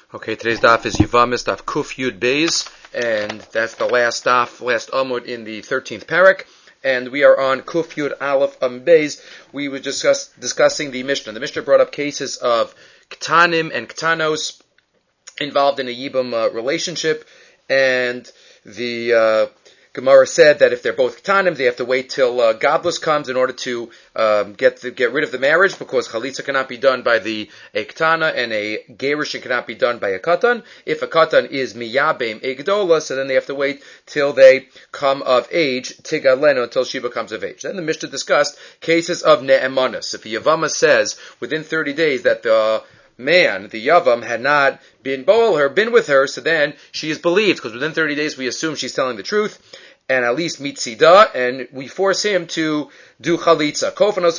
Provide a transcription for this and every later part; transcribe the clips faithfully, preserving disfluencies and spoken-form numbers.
Okay, today's daf is Yavamis, daf Kuf Yud Beis, and that's the last daf, last Amud in the thirteenth parak, and we are on Kuf Yud Aleph Am Beis. We were discuss, discussing the Mishnah. The Mishnah brought up cases of Ktanim and Ktanos involved in a Yibum uh, relationship, and the uh, Gemara said that if they're both Ktanim, they have to wait till uh, Godless comes in order to um, get the, get rid of the marriage, because Chalitza cannot be done by the a Ktana, and a Gerushin cannot be done by a Katan. If a Katan is Miyabim Egdola, so then they have to wait till they come of age, Tigaleno, until she becomes of age. Then the Mishnah discussed cases of Ne'emanas. If a Yavama says within thirty days that the man, the Yavam, had not been boel her, been with her, so then she is believed, because within thirty days we assume she's telling the truth, and at least mitzida, and we force him to do chalitza.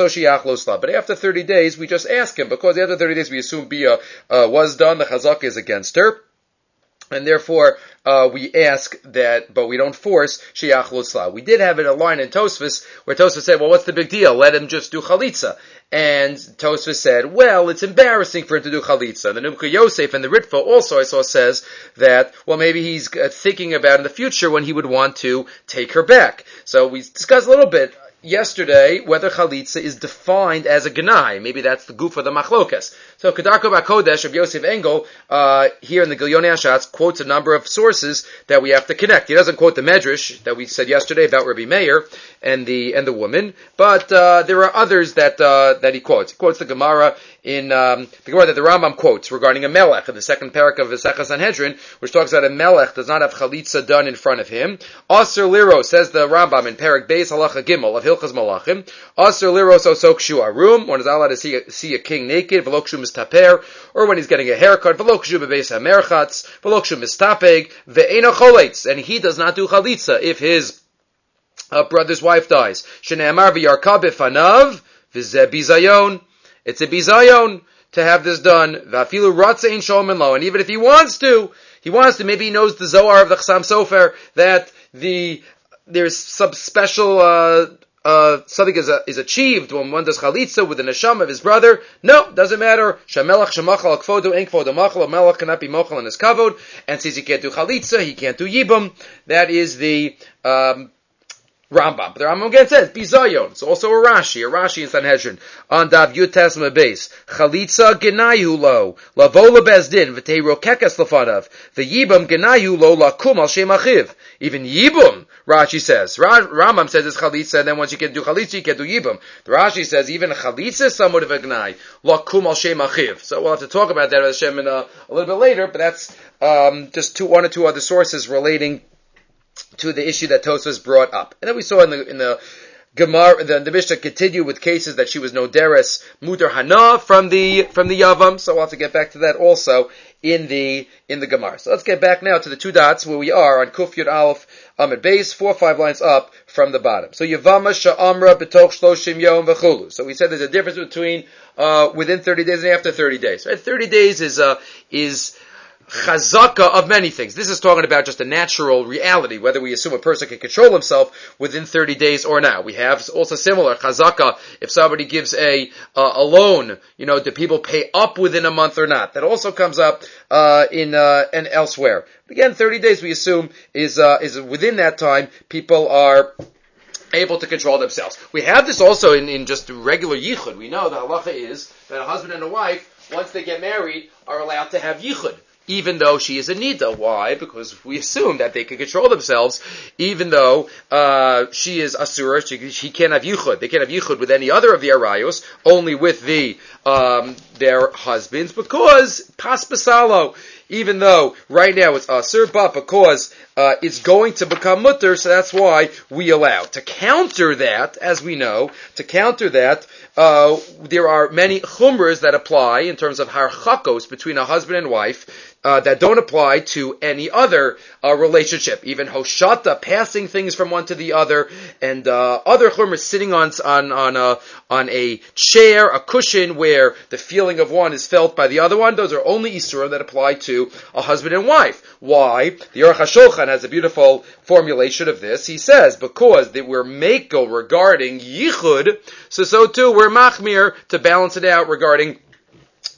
But after thirty days, we just ask him, because after thirty days we assume Bia uh, was done, the chazak is against her, and therefore uh, we ask that, but we don't force shiach losla. We did have it a line in Tosfos where Tosfos said, well, what's the big deal? Let him just do chalitza. And Tosfos said, well, it's embarrassing for him to do chalitza. The Numka Yosef and the Ritva also, I saw, says that, well, maybe he's uh, thinking about in the future when he would want to take her back. So we discussed a little bit yesterday whether chalitza is defined as a gnai. Maybe that's the goof of the machlokas. So Kedarko Bakodesh of Yosef Engel, uh, here in the Gilyonei Hashatz, quotes a number of sources that we have to connect. He doesn't quote the Medrash that we said yesterday about Rabbi Meir and the, and the woman, but, uh, there are others that, uh, that he quotes. He quotes the Gemara in, um, the Gemara that the Rambam quotes regarding a melech in the second parak of Vesechas Sanhedrin, which talks about a melech does not have chalitza done in front of him. Aser Liro, says the Rambam in Parak Beis Halacha Gimel of Hilchas Malachim, Aser Liros Osok Shu Arum, one is allowed to see a, see a king naked, Velokshu Mistaper, or when he's getting a haircut, Velokshu Bebeis HaMerchatz, Velokshu Mistapeg, Ve'ena Choletz, and he does not do chalitza if his uh, brother's wife dies. Shene'amar v'yarka b'fanav, v'zeh bizayon. It's a bizayon to have this done. V'afilu ratze in sholmen lo, and even if he wants to, he wants to, maybe he knows the Zohar of the Chassam Sofer, that the, there's some special, uh, Uh, something is, uh, is achieved when one does chalitza with the neshama of his brother. No, doesn't matter. Shamelach shemachal kvodo en kvodo machal. A melech cannot be mochal in his kavod, and since he can't do chalitza, he can't do yibum. That is the um, Rambam. But the Rambam again says bizayon. It's also a Rashi, a Rashi in Sanhedrin on Dav Yud Tesma base. Chalitza genayu lo lavo lebezdin v'tei rokekas lefanav v'yibum genayu lo lakum al shem achiv. Even yibum, Rashi says. Rambam says it's chalitza, and then once you can do chalitza, you can do yibum. The Rashi says even chalitza is somewhat of a gnai. Lakum al shem achiv. So we'll have to talk about that Hashem in a, a little bit later, but that's um, just two, one or two other sources relating to the issue that Tosfos brought up. And then we saw in the in the Gemara, the, the Mishnah continued with cases that she was no deres mutar hana from the from the Yavam. So we'll have to get back to that also in the in the Gemara. So let's get back now to the two dots where we are on Kuf Yud Aleph Amud Beis, four or five lines up from the bottom. So Yavama sha'amra b'toch shloshim yom v'chulu. So we said there's a difference between uh within thirty days and after thirty days. Right? Thirty days is uh is chazaka of many things. This is talking about just a natural reality, whether we assume a person can control himself within thirty days or not. We have also similar chazaka if somebody gives a uh, a loan, you know, do people pay up within a month or not? That also comes up uh in uh and elsewhere. But again, thirty days we assume is uh is within that time people are able to control themselves. We have this also in, in just regular yichud. We know the halacha is that a husband and a wife, once they get married, are allowed to have yichud, even though she is a nida. Why? Because we assume that they can control themselves, even though uh she is asura. She, she can't have yichud. They can't have yichud with any other of the arayos, only with the um their husbands, because pas basalo. Even though right now it's asur, but because uh, it's going to become mutter, so that's why we allow. To counter that, as we know, to counter that, uh, there are many chumras that apply in terms of harchakos between a husband and wife, uh, that don't apply to any other uh, relationship. Even hoshata, passing things from one to the other, and uh, other chumras sitting on on on a on a chair, a cushion, where the feeling of one is felt by the other one. Those are only isura that apply to a husband and wife. Why? The Aruch HaShulchan has a beautiful formulation of this. He says, because they were makel regarding yichud, so so too we're machmir to balance it out regarding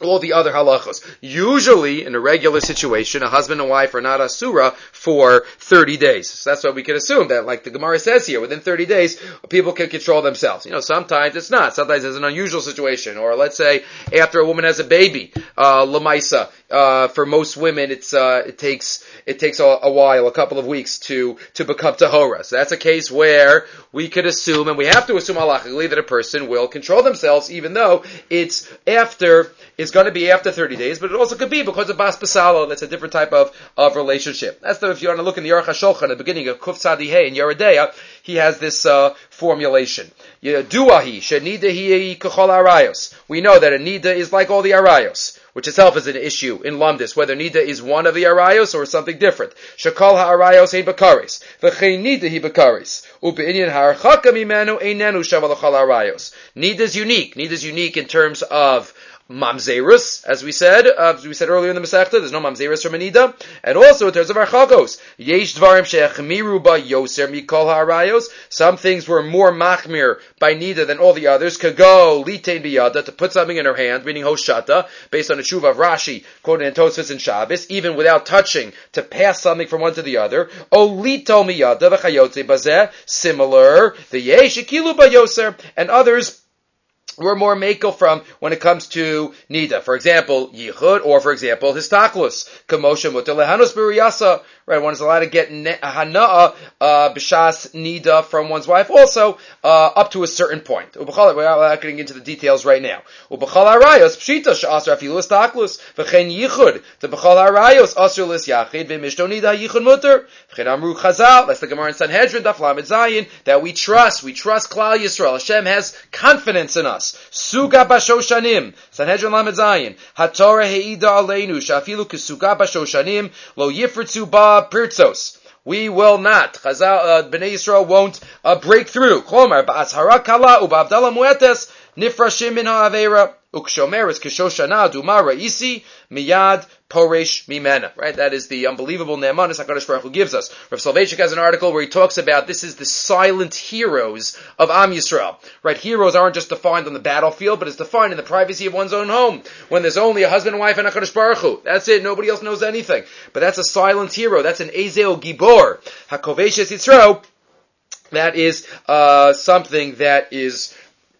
all the other halachos. Usually, in a regular situation, a husband and wife are not asura for thirty days. So that's what we can assume, that like the Gemara says here, within thirty days, people can control themselves. You know, sometimes it's not. Sometimes it's an unusual situation. Or let's say, after a woman has a baby, uh, lamaisa, uh, for most women, it's, uh, it takes, it takes a, a while, a couple of weeks to, to become tahora. So that's a case where we could assume, and we have to assume halachically, that a person will control themselves, even though it's after, it's going to be after thirty days, but it also could be because of Bas Basalo. That's a different type of, of relationship. That's the, if you want to look in the Aruch HaShulchan, at the beginning of Kuf Tzadi Hey in Yeridea, he has this, uh, formulation. Duahi, shenidahi kachol arayos. We know that a nida is like all the arayos, which itself is an issue in Lumdis, whether nida is one of the arayos or something different. Shakal ha'arayos ein bakaris. V'chein nida hi bakaris. U'be'inyan ha'archaka mimenu einenu shaval achal arayos. Nida is unique. Nida is unique in terms of mamzerus, as we said, uh, as we said earlier in the Masechta, there's no mamzerus from Anida, and also in terms of archagos, yesh dvarim she'echmiru ba yoser mikol ha'arayos. Some things were more machmir by Nida than all the others. Kago litein biyada, to put something in her hand, meaning hoshata, based on the tshuva of Rashi, quoted in Tosfos and Shabbos, even without touching, to pass something from one to the other. O lito miyada v'chayotze bazeh, similar, the yesh ikilu ba yoser, and others we're more makel from when it comes to nida. For example, yichud, or for example, histaklus. Kamosha mutar lehanus b'riyasa. Right, one is allowed to get hana'ah, uh, b'shas nida from one's wife also, uh, up to a certain point. Ubachal, we're not getting into the details right now. Ubachal harayos, pshita, she'asar afilu histaklus. V'chein yichud, the b'chal harayos, asur lis yachid, v'mishto nida yichud mutar. V'chein amru chazal, that's the Gemara in Sanhedrin, daf lamed zayin, that we trust, we trust Klal Yisrael. Hashem has confidence in us. Suga bashoshanim, Sanhedrin lamed zayin. HaTorah he'ida aleinu, shafilu k'suga bashoshanim, lo yifritzu ba pirtzos. We will not. Chazal, uh, Bnei Yisrael won't uh, break through. Klomar ba'azhara kala u'ba'avdala muetes nifrashim min ha'avera ukshomeres kishoshana duma ra'isi miyad poresh mimena. Right? That is the unbelievable ne'emanis HaKadosh Baruch Hu gives us. Rav Soloveitchik has an article where he talks about this is the silent heroes of Am Yisrael. Right? Heroes aren't just defined on the battlefield, but it's defined in the privacy of one's own home. When there's only a husband and wife and HaKadosh Baruch Hu. That's it. Nobody else knows anything. But that's a silent hero. That's an Ezeo Gibor. HaKoveshes Yitzro. That is, uh, something that is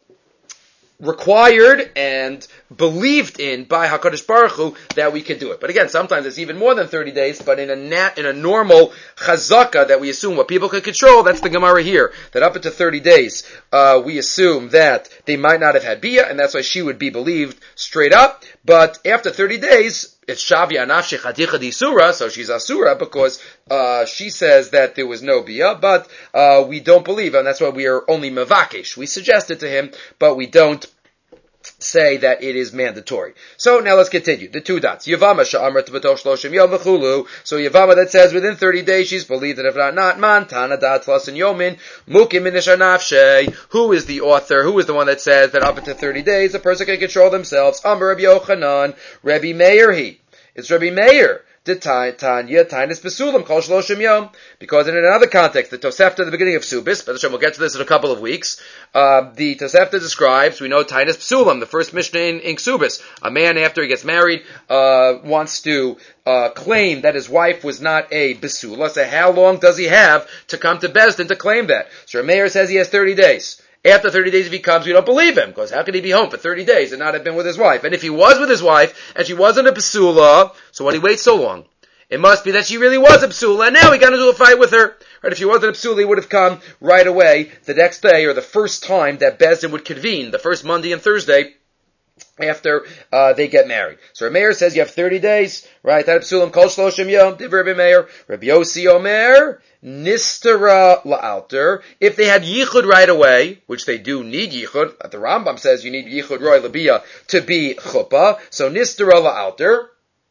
required and believed in by HaKadosh Baruch Hu that we can do it. But again, sometimes it's even more than thirty days, but in a nat, in a normal chazaka that we assume what people can control, that's the Gemara here, that up until thirty days, uh, we assume that they might not have had bia, and that's why she would be believed straight up, but after thirty days, it's Shavia Nafshi Chaticha Disura, so she's Asura because uh, she says that there was no bia, but uh, we don't believe, and that's why we are only Mavakish. We suggest it to him, but we don't say that it is mandatory. So now let's continue. The two dots. Yavama sha'amrat b'toch shloshim yom v'chulu. So Yavama that says within thirty days she's believed, and if not, not man, tana dat plus and yomin, mukim minisha nafshe. Who is the author? Who is the one that says that up until thirty days a person can control themselves? Amar Rabbi Yochanan, Rabbi Meir he. It's Rabbi Meir. The Tanya, Tainus Besulam, Kol Shloshim Yom. Because in another context, the Tosefta at the beginning of Subis, but we'll get to this in a couple of weeks, uh, the Tosefta describes, we know Tainus Besulam, the first Mishnah in, in Subis. A man after he gets married, uh, wants to, uh, claim that his wife was not a Besula. So how long does he have to come to Bezdin to claim that? So Meir says he has thirty days. After thirty days if he comes, we don't believe him, because how could he be home for thirty days and not have been with his wife? And if he was with his wife, and she wasn't a Pesula, so why did he wait so long? It must be that she really was a Pesula, and now he got into a fight with her. Right? If she wasn't a Pesula, he would have come right away the next day, or the first time that Bezdin would convene, the first Monday and Thursday, after uh, they get married. So Rabbi Meir says you have thirty days, right? That Psulim Kol Shloshim Yom, Div Rabbi Meir, Rabbi Yossi Omer, Nistara La'alter. If they had Yichud right away, which they do need Yichud, the Rambam says you need Yichud Roy Labiyah to be Chuppah, so Nistara La'alter,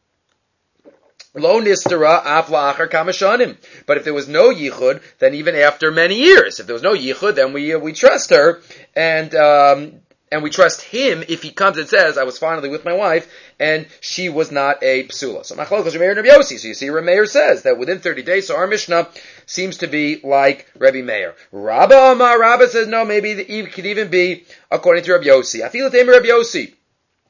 Lo nistara af la'achar kamashanim. But if there was no yichud, then even after many years, if there was no yichud, then we uh, we trust her, and um, and we trust him if he comes and says, "I was finally with my wife, and she was not a psula." So machlokes Rameir and Rabbi Yossi. So you see, Rameir says that within thirty days. So our Mishnah seems to be like Rabbi Meir. Rabba Amar Rabba says no. Maybe the eve could even be according to Rabbi Yossi. I feel it. Rabbi Yossi.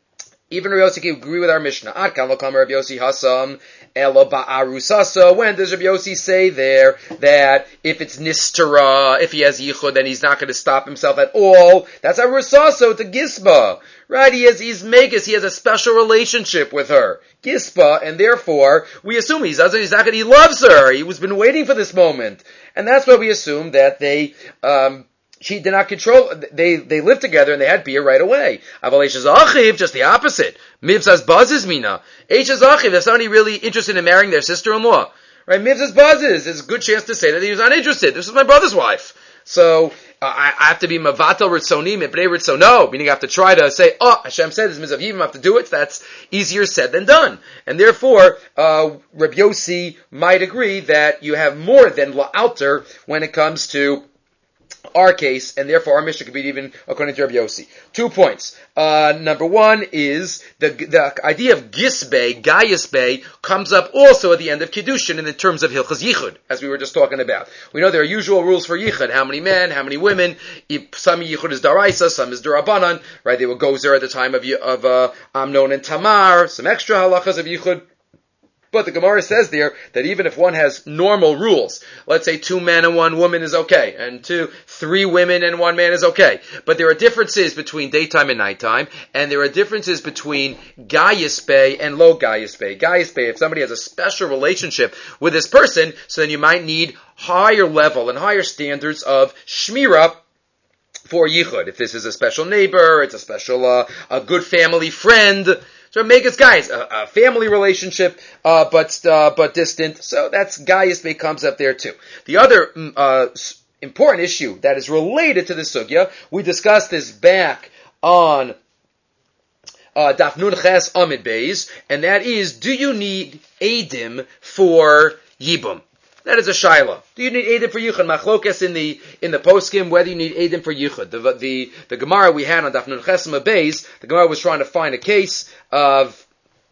Even Rabbi Yossi can agree with our Mishnah. Ad kan lo kamer Rabbi Yossi hasam elo ba'arusasa. When does Rabbi Yossi say there that if it's nistara, if he has yichud, then he's not going to stop himself at all? That's arusasa. It's a gisba, right? He has he's megas. He has a special relationship with her, gisba, and therefore we assume he doesn't. He's not going. He loves her. He was been waiting for this moment, and that's why we assume that they. Um, She did not control, they, they lived together and they had beer right away. Aval Eish Achiv, just the opposite. Mivzas Buzzes Mina. Eish Achiv, if somebody really interested in marrying their sister-in-law, right? Mivzas Buzzes, there's a good chance to say that he was not interested. This is my brother's wife. So, uh, I, I have to be Mavatal Ritzoni, Mipnei Ritzono, meaning I have to try to say, oh, Hashem said this Mizav Yivim, I have to do it. That's easier said than done. And therefore, uh, Reb Yossi might agree that you have more than La'alter when it comes to our case, and therefore our Mishnah could be even according to Rabbi Yossi. Two points. Uh, number one is the the idea of gisbei, gayisbei, comes up also at the end of Kiddushin in the terms of Hilchas Yichud, as we were just talking about. We know there are usual rules for Yichud. How many men, how many women. Some Yichud is Daraisa, some is Darabanan, right? They were gozer at the time of, of uh, Amnon and Tamar, some extra halachas of Yichud. But the Gemara says there that even if one has normal rules, let's say two men and one woman is okay, and two, three women and one man is okay. But there are differences between daytime and nighttime, and there are differences between Gaius Bey and Lo Gaius Bey. Gaius Bey, if somebody has a special relationship with this person, so then you might need higher level and higher standards of Shmira for Yichud. If this is a special neighbor, it's a special, uh, a good family friend. So Megas guys, a, a family relationship, uh, but uh, but distant. So that's Gaius Bey comes up there too. The other uh, important issue that is related to the sugya, we discussed this back on uh, Daf Nun Ches Amid Beis, and that is, do you need Eidim for Yibum? That is a shaila. Do you need Eidim for Yichud? Machlokes in the in the poskim whether you need Eidim for Yichud. The the the Gemara we had on Daf Nun Ches Amid Beis, the Gemara was trying to find a case of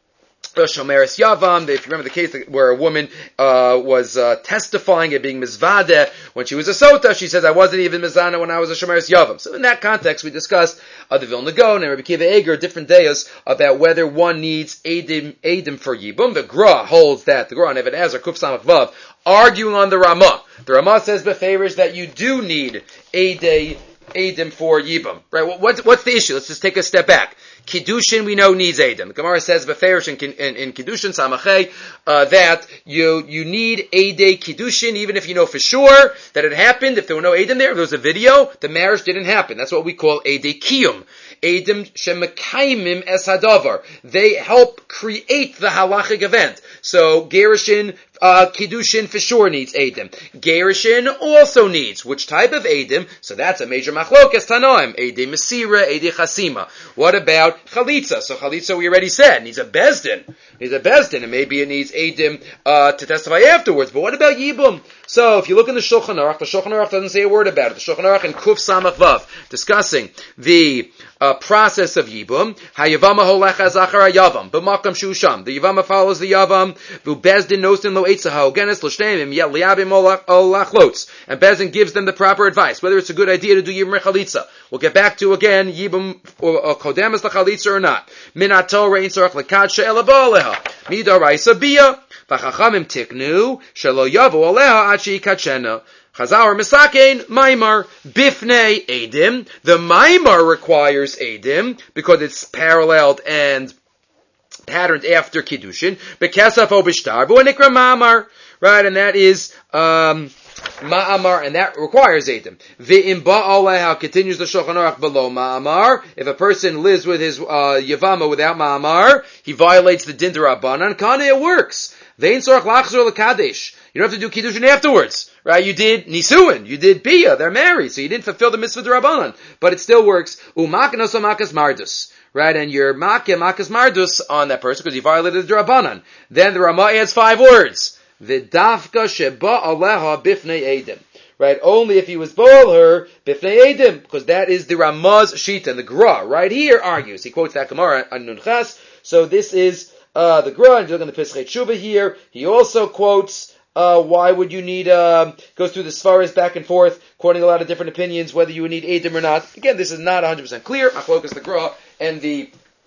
Shomeres Yavam. If you remember the case where a woman uh, was uh, testifying at being mizvadeh when she was a sota, she says, I wasn't even mizana when I was a Shomeres Yavam. So in that context, we discussed uh, the Vilna Gaon and Rabbi Kiva Eger, different days, about whether one needs Eidim, Eidim for Yibum. The Gra holds that, the Gra on Even Ezer, Kuf Samach Vav, arguing on the Ramah. The Ramah says befavors that you do need Eidim, Eidim for Yibum. Right? What's, what's the issue? Let's just take a step back. Kiddushin we know needs Eidim. The Gemara says beferish in, in, in Kiddushin Samachay uh, that you you need Eidei Kiddushin even if you know for sure that it happened. If there were no Eidim there, if there was a video, the marriage didn't happen. That's what we call Eidei Kiyum. Eidim Shemakaimim Es Hadavar. They help create the halachic event. So Gerushin, uh, Kiddushin for sure needs Eidim. Gerushin also needs. Which type of Eidim? So that's a major machlokes Tanoim. Eidei Mesira, Eidei Chasima. What about Chalitza? So Chalitza we already said needs a Bezdin. Needs a Bezdin, and maybe it needs Eidim uh, to testify afterwards. But what about Yibum? So if you look in the Shulchan Aruch, the Shulchan Aruch doesn't say a word about it. The Shulchan Aruch in Kuf Samach Vav, discussing the uh, process of Yibum. Hayavama holecha zachar yavam b'makam shusham. The Yavama follows the Yavam. V'u Bezdin nosin lo eitzaha ogenes l'shteimim yet liabim olachlotz. And Bezdin gives them the proper advice, whether it's a good idea to do Yibum or Chalitza. We'll get back to again Yibum or Kodem as the Chalitza or not. Minat Torah ein tzorach lekadsha ela ba'aleha. Midaraisa bia. V'chachamim tiknu shelo yavu aleha ad sheikachena. Chazar misakein maimar bifnei edim. The maimar requires edim because it's paralleled and patterned after kiddushin. Bekesaf o b'shtar v'unikra ma'amar. Right, and that is um, ma'amar, and that requires edim. V'im ba'aleha continues the Shulchan Aruch below ma'amar. If a person lives with his uh, yavama without ma'amar, he violates the din d'Rabbanan. Kana it works. Ve'in tzorach lachzor l'kadesh. You don't have to do kiddushin afterwards, right? You did nisuin, you did bia, they're married, so you didn't fulfill the mitzvah d'Rabbanan, but it still works. U'maknos u'makas mardus, right? And you're makya makas mardus on that person because you violated the d'Rabbanan. Then the Ramah adds five words. V'dafka sheba aleha bifnei edim. Right? Only if he was bol her bifnei edim, because that is the Ramah's shita. And the Gra right here argues. He quotes that Gemara on Nun Ches. So this is uh, the Gra. And you look in the Pesachei Tshuva here. He also quotes. Uh, why would you need, uh, goes through the Svaras back and forth, quoting a lot of different opinions, whether you would need Eidim or not. Again, this is not one hundred percent clear. Achlokas the Gra and the,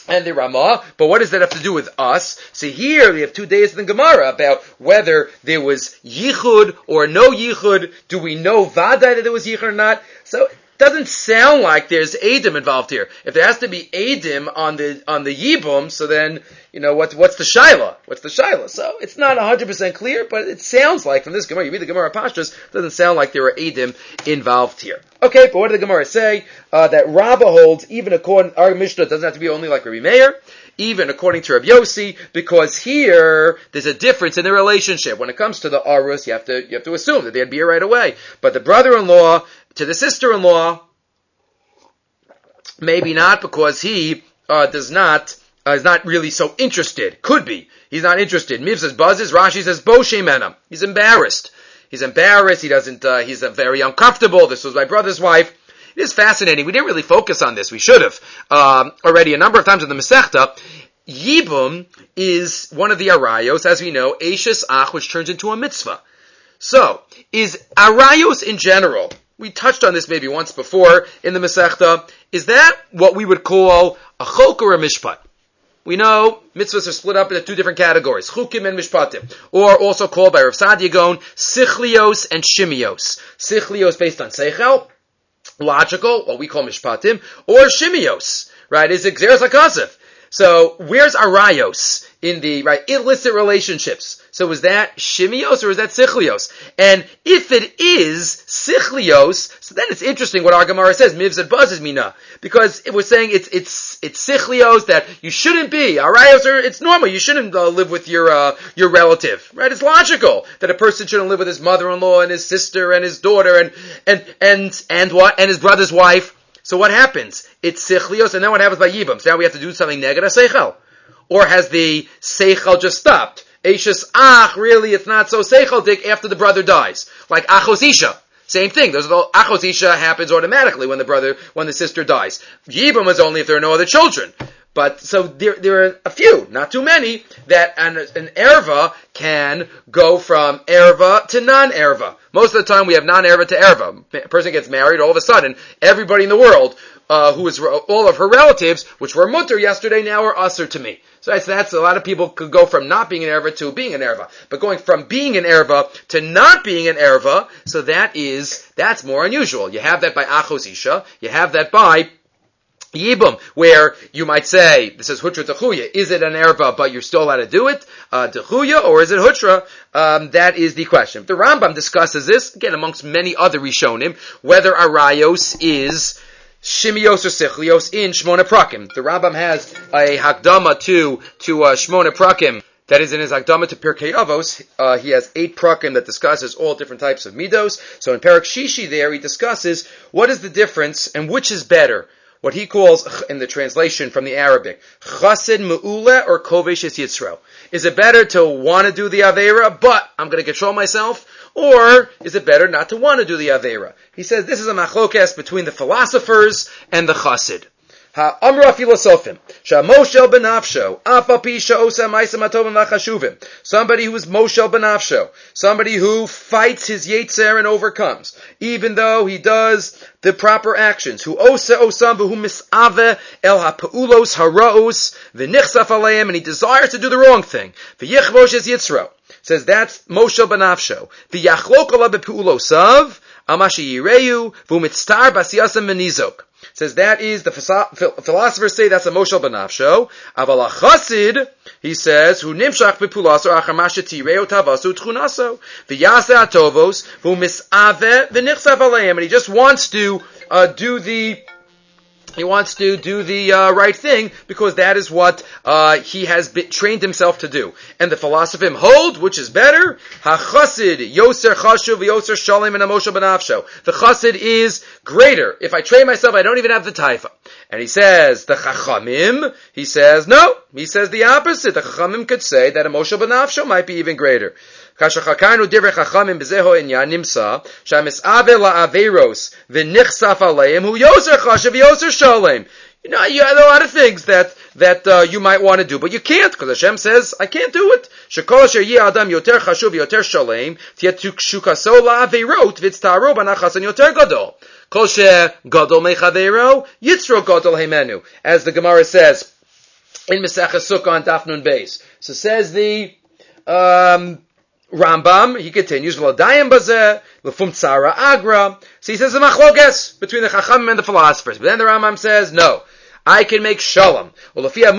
and the Ramah, but what does that have to do with us? See, here we have two days in the Gemara about whether there was Yichud or no Yichud. Do we know Vadai that there was Yichud or not? So it doesn't sound like there's Eidim involved here. If there has to be Eidim on the on the Yibum, so then, you know, what, what's the Shaila? What's the Shaila? So it's not one hundred percent clear, but it sounds like from this Gemara, you read the Gemara Pashtus, it doesn't sound like there are Eidim involved here. Okay, but what did the Gemara say? Uh, that Rabbah holds, even according, our Mishnah doesn't have to be only like Rabbi Meir, even according to Rabbi Yossi, because here, there's a difference in the relationship. When it comes to the Arus, you have to, you have to assume that they'd be here right away. But the brother-in-law to the sister-in-law, maybe not, because he, uh, does not, uh, is not really so interested. Could be. He's not interested. Miv says buzzes, Rashi says bo shemenam. He's embarrassed. He's embarrassed, he doesn't, uh, he's uh, very uncomfortable. This was my brother's wife. It is fascinating. We didn't really focus on this. We should have. Um, already a number of times in the Masechta. Yibum is one of the arayos, as we know, Eishes Ach, which turns into a mitzvah. So, is arayos in general, we touched on this maybe once before in the Masechta, is that what we would call a chok or a mishpat? We know mitzvahs are split up into two different categories, chukim and mishpatim, or also called by Rav Sadia Gaon, sichlios and shimios. Sichlios based on seichel, logical, what we call mishpatim, or shimios, right, is exeris hakasef. So, where's arayos in the, right, illicit relationships? So is that shimios or is that sichlios? And if it is sichlios, so then it's interesting what our Gemara says, mivzad buzzes mina. Because it was saying it's, it's, it's sichlios that you shouldn't be. Arayos are, it's normal. You shouldn't uh, live with your, uh, your relative. Right? It's logical that a person shouldn't live with his mother-in-law and his sister and his daughter and, and, and, and what? And his brother's wife. So what happens? It's sichlios, and then what happens by yibam? So now we have to do something negative seichel. Or has the seichel just stopped? Eishes Ach, really, it's not so seicheldik after the brother dies. Like Achos Isha. Same thing. There's no, Achos Isha happens automatically when the brother, when the sister dies. Yibam is only if there are no other children. But, so there, there are a few, not too many, that an, an erva can go from erva to non-erva. Most of the time we have non-erva to erva. A person gets married, all of a sudden, everybody in the world, uh, who is, all of her relatives, which were mutter yesterday, now are usher to me. So that's, that's, a lot of people could go from not being an erva to being an erva. But going from being an erva to not being an erva, so that is, that's more unusual. You have that by Achos Isha, you have that by Yibum, where you might say, this is Hutra Techuya, is it an erva, but you're still allowed to do it, uh, Techuya, or is it Hutra? Um, that is the question. The Rambam discusses this, again, amongst many other Rishonim, whether Arayos is Shimios or Sichlios in Shmona Prakim. The Rambam has a Hakdama to, to, uh, Shmona Prakim. That is in his Hakdama to Pirkei Avos. Uh, he has eight prakim that discusses all different types of midos. So in Parak Shishi there, he discusses what is the difference and which is better. What he calls, in the translation from the Arabic, Chassid Me'ula or Kovesh Es Yitzro. Is it better to want to do the Aveira, but I'm going to control myself? Or is it better not to want to do the Aveira? He says this is a machlokes between the philosophers and the Chassid. Ha'amra filosofim, sha'moshel benafsho, afa pisha osa ma'isem hatovim v'chashuvim. Somebody who is moshel benafsho, somebody who fights his yetzer and overcomes, even though he does the proper actions. Who osa osam v'hu misave el ha'peulos haraos v'nichsaf aleim, and he desires to do the wrong thing. V'yichvosh es yitzro. Says that's moshel benafsho. V'yachlok ala b'peulosav, amashi yireyu, v'hu mitztar basiyasam v'nizok. Says that is, the philosophers say that's a moshel benafsho. Aval chasid, he says, hu nimshach b'pulaso achamash tireo tavasu tchunaso v'yase atovos hu misave v'nichsav aleim, and he just wants to uh, do the He wants to do the uh, right thing because that is what uh, he has been, trained himself to do. And the philosophim hold, which is better, ha-chasid yoser chashuv yoser shalem and amosha benafsho. The chasid is greater. If I train myself, I don't even have the taifa. And he says, the chachamim, he says, no. He says the opposite. The chachamim could say that amosha benafsho might be even greater. Kashachakanu divrei chachamim b'zeho inyan nimsa shamisave la'averos v'nichsaf aleim hu yoser chashuv yoser shalem. You know, you have a lot of things that that uh, you might want to do, but you can't because Hashem says I can't do it. Shekol asher yeh adam yoter chashuv yoter shalem tiyatshukaso la'averot v'tztaro b'nachasan yoter gadol. Kol she gadol mechavero yitzro gadol heimenu. As the Gemara says in Maseches Sukkah on Daf Nun Beis. So says the um, Rambam, he continues, V'ladayim bazeh, l'fum tzara agra. So he says the machlokas between the Chachamim and the philosophers. But then the Rambam says, no, I can make shalom. I can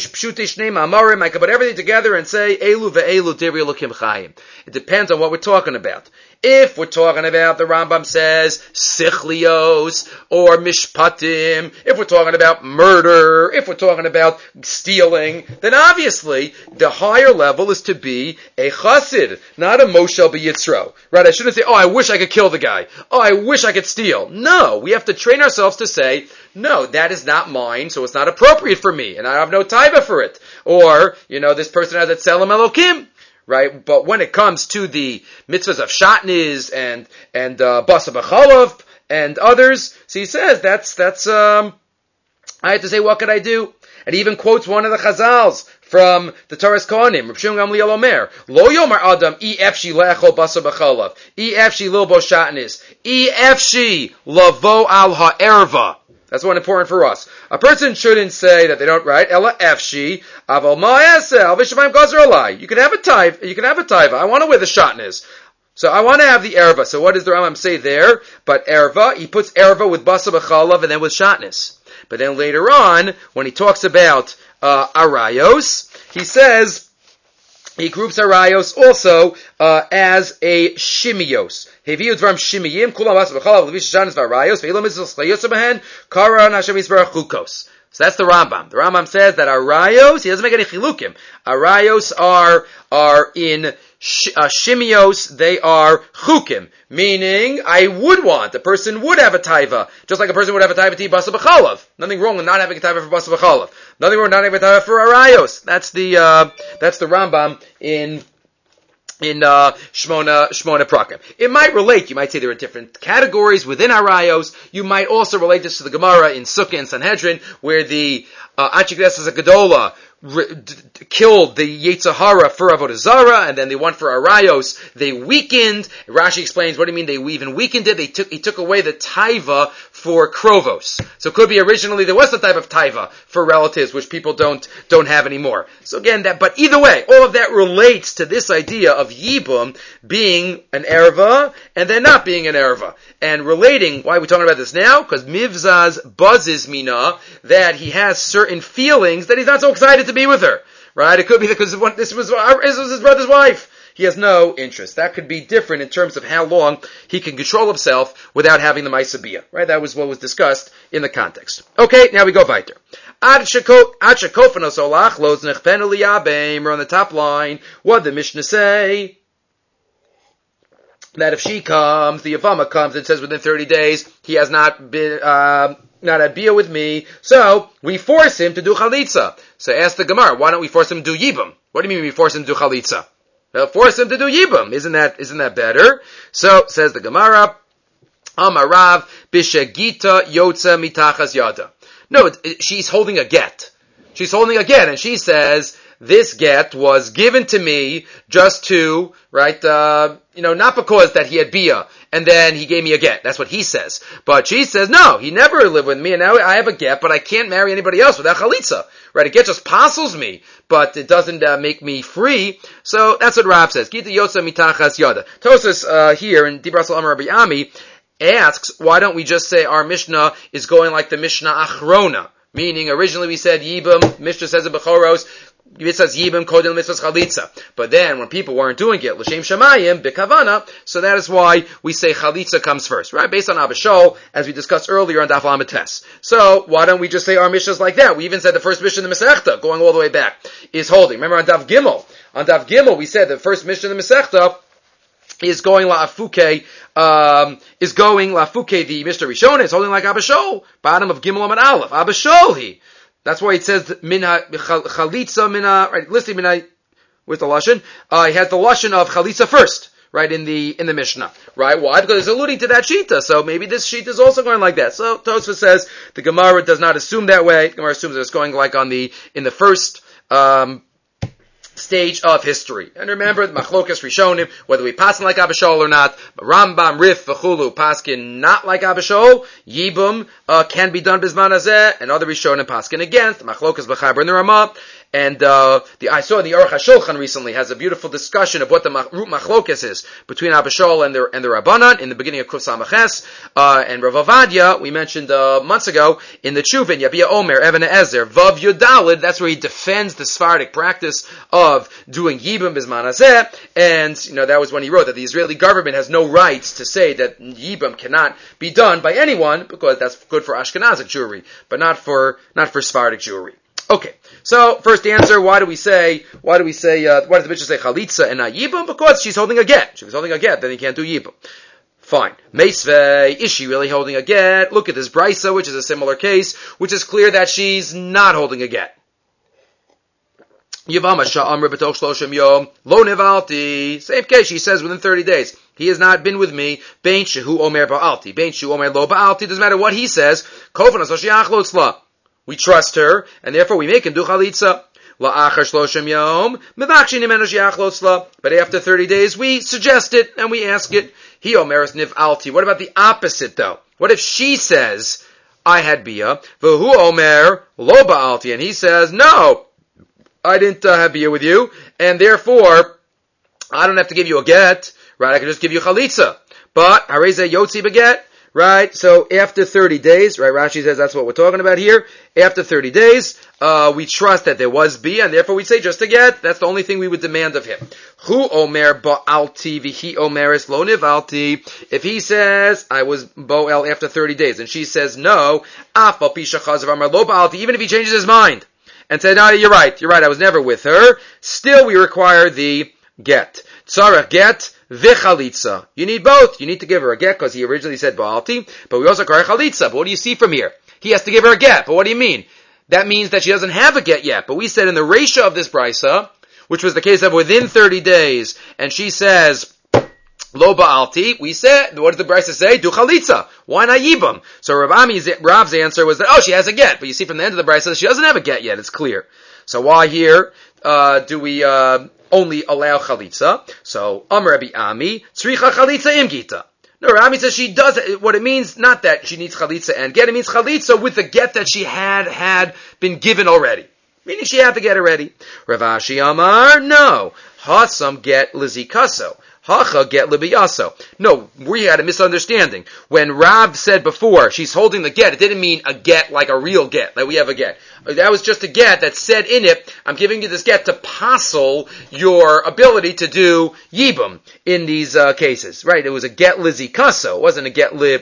put everything together and say, Elu ve'elu dibri elokim chayim. It depends on what we're talking about. If we're talking about, the Rambam says, sichlios, or mishpatim, if we're talking about murder, if we're talking about stealing, then obviously, the higher level is to be a chassid, not a moshel b'yitzro. Right? I shouldn't say, oh, I wish I could kill the guy. Oh, I wish I could steal. No, we have to train ourselves to say, no, that is not mine, so it's not appropriate for me, and I have no taiva for it. Or, you know, this person has a tzelem elokim. Right, but when it comes to the mitzvahs of shatnez and and uh, basa b'chalav and others, so he says that's that's um, I have to say, what could I do? And he even quotes one of the Chazals from the Toras Kohanim, Rav Shimon Gamliel Omer, Lo Yomar Adam I Efshi le'echol basa b'chalav, I Efshi lilbo shatnez, I Efshi lavo al ha'erva. That's one important for us. A person shouldn't say that they don't write Ella Efshi Aval Ma'aseh Vishamayim Gazer Alai. You can have a taiva. You can have a taiva. I want to wear the shatnez. So I want to have the erva. So what does the Rambam say there? But erva, he puts erva with basa b'chalav and then with shatnez. But then later on, when he talks about uh, arayos, he says he groups arayos also uh, as a shimios. Heviu dvarim shimiyim kulam basa b'chalav levish shatnez v'arayos ve'ilo mitzvos chayos b'hen karan Hashem yisbarach chukos. So that's the Rambam. The Rambam says that arayos, he doesn't make any chilukim. Arayos are are in sh- uh, shimios, they are chukim, meaning I would want, a person would have a taiva, just like a person would have a taiva to basa b'chalav. Nothing wrong with not having a taiva for basa b'chalav. Nothing wrong with not having a taiva for arayos. That's the uh, that's the Rambam in in uh, Shmona, Shmona Prakim. It might relate. You might say there are different categories within Arayos. You might also relate this to the Gemara in Sukkah and Sanhedrin, where the uh, Anchignesses Gedola r- d- d- killed the Yetzirah for Avodah Zarah, and then the one for Arayos, they weakened. Rashi explains, what do you mean they even weakened it? They took, he took away the taiva for Krovos. So it could be originally there was a type of taiva for relatives, which people don't, don't have anymore. So again, that, but either way, all of that relates to this idea of Yibum being an erva, and then not being an erva. And relating, why are we talking about this now? Because Mivzaz buzzes Mina that he has certain feelings that he's not so excited to be with her. Right? It could be because this was, this was his brother's wife. He has no interest. That could be different in terms of how long he can control himself without having the Maisabiyah. Right? That was what was discussed in the context. Okay, now we go weiter. We're on the top line. What did the Mishnah say? That if she comes, the Yavama comes and says within thirty days, he has not been, uh, not had bia with me, so we force him to do chalitza. So ask the Gemara, why don't we force him to do yibam? What do you mean we force him to do chalitza? Well, force him to do yibam. Isn't that, isn't that better? So, says the Gemara, Amarav bishagita yotza mitachas yada. No, it, it, she's holding a get. She's holding a get, and she says, this get was given to me just to, right, uh, you know, not because that he had bia, and then he gave me a get. That's what he says. But she says, no, he never lived with me, and now I have a get, but I can't marry anybody else without chalitza. Right, a get just parcels me, but it doesn't uh, make me free. So that's what Rav says. Gita yotza mitachas yada. Tosas uh, here in Dibrasal Amar Rabbi Ami asks, why don't we just say our Mishnah is going like the Mishnah Achrona? Meaning, originally we said Yibam, Mishnah says in Bechoros, Mitzvahs Yibam, Kodin Mitzvahs Chalitza. But then, when people weren't doing it, L'Shem Shamayim, B'Kavana, so that is why we say Chalitza comes first, right? Based on Abba Shol, as we discussed earlier on Daf Lamed Tes. So, why don't we just say our Mishnahs like that? We even said the first Mishnah in the Masechta, going all the way back, is holding. Remember on Daf Gimel, on Daf Gimel we said the first Mishnah in the Masechta is going la'afuke, um, is going la'afuke, the Mishnah Rishon is holding like Abba Shol, bottom of Gimel Amad Aleph. Abba Shol he. That's why it says mina chalitza mina, right? Listing mina with the lashon. Uh, he has the lashon of chalitza first, right? In the in the Mishnah, right? Why? Because it's alluding to that shita. So maybe this shita is also going like that. So Tosfos says the Gemara does not assume that way. The Gemara assumes that it's going like on the in the first um, stage of history. And remember, Machlokas Rishonim, whether we pass like Abba Shaul or not, Rambam, Rif, V'chulu, Paskin not like Abba Shaul, Yibum uh, can be done Bizman Hazeh, and other Rishonim Paskin against, Machlokas B'chaber and the Ramah. And uh, the, I saw the Aruch HaShulchan recently has a beautiful discussion of what the mach, root machlokas is between Abba Shaul and the and the Rabbanan in the beginning of Kuf Samaches uh, and Rav Avadia. We mentioned uh, months ago in the Chuvin Yabia Omer Even Ezer Vav Yudalid. That's where he defends the Sephardic practice of doing Yibum Bizman Hazeh, and you know that was when he wrote that the Israeli government has no rights to say that Yibum cannot be done by anyone because that's good for Ashkenazic Jewry, but not for not for Sephardic Jewry. Okay, so first answer, why do we say, why do we say, uh, why does the Mishnah say chalitza and not yibum? Because she's holding a get. She was holding a get, then he can't do yibum. Fine. Meisvei, is she really holding a get? Look at this brisa, which is a similar case, which is clear that she's not holding a get. Yavama sha'amr b'toch shloshim yom, lo nevalti. Same case, she says within thirty days. He has not been with me. Bein shehu omer ba'alti. Bein shehu omer lo ba'alti. Doesn't matter what he says. Kofan asoshiach lo tzla. We trust her, and therefore we make him do chalitza. La'achar shloshim yom, mevakshin imenu shiach lo tzla. But after thirty days, we suggest it, and we ask it. He omeres niv'alti. What about the opposite, though? What if she says, I had bia, v'hu omer lo ba'alti, and he says, no, I didn't uh, have bia with you, and therefore, I don't have to give you a get, right? I can just give you chalitza. But, hareze yotzi beget, right? So after thirty days, right? Rashi says that's what we're talking about here. After thirty days, uh, we trust that there was bia, and therefore we say just a get. That's the only thing we would demand of him. Hu omer ba'alti v'hi omeres lo nivalti. If he says I was bo'el after thirty days, and she says no, af al pi shechazav amar lo ba'alti. Even if he changes his mind and said, no, you're right, you're right, I was never with her. Still, we require the get. Tzarech get. V'chalitza. You need both. You need to give her a get because he originally said ba'alti, but we also require chalitza. But what do you see from here? He has to give her a get. But what do you mean? That means that she doesn't have a get yet. But we said in the ratio of this brisa, which was the case of within thirty days, and she says lo ba'alti, we said, what does the brisa say? Do chalitza. Why not yibam? So Rav Ami's, Rav's answer was that, oh, she has a get. But you see from the end of the brisa, she doesn't have a get yet. It's clear. So why here uh, do we uh, only allow chalitza? So Amar Rabbi Ami, tzricha chalitza im gita. No, Rabbi Ami says she does it. What it means, not that she needs chalitza and get, it means chalitza with the get that she had had been given already. Meaning she had to get already. Rav Ashi Amar, no. Hasam get lizikaso. Hacha get libiyaso. No, we had a misunderstanding. When Rav said before, she's holding the get, it didn't mean a get like a real get, like we have a get. That was just a get that said in it, I'm giving you this get to passel your ability to do yibum in these uh, cases. Right? It was a get lizikaso. It wasn't a get li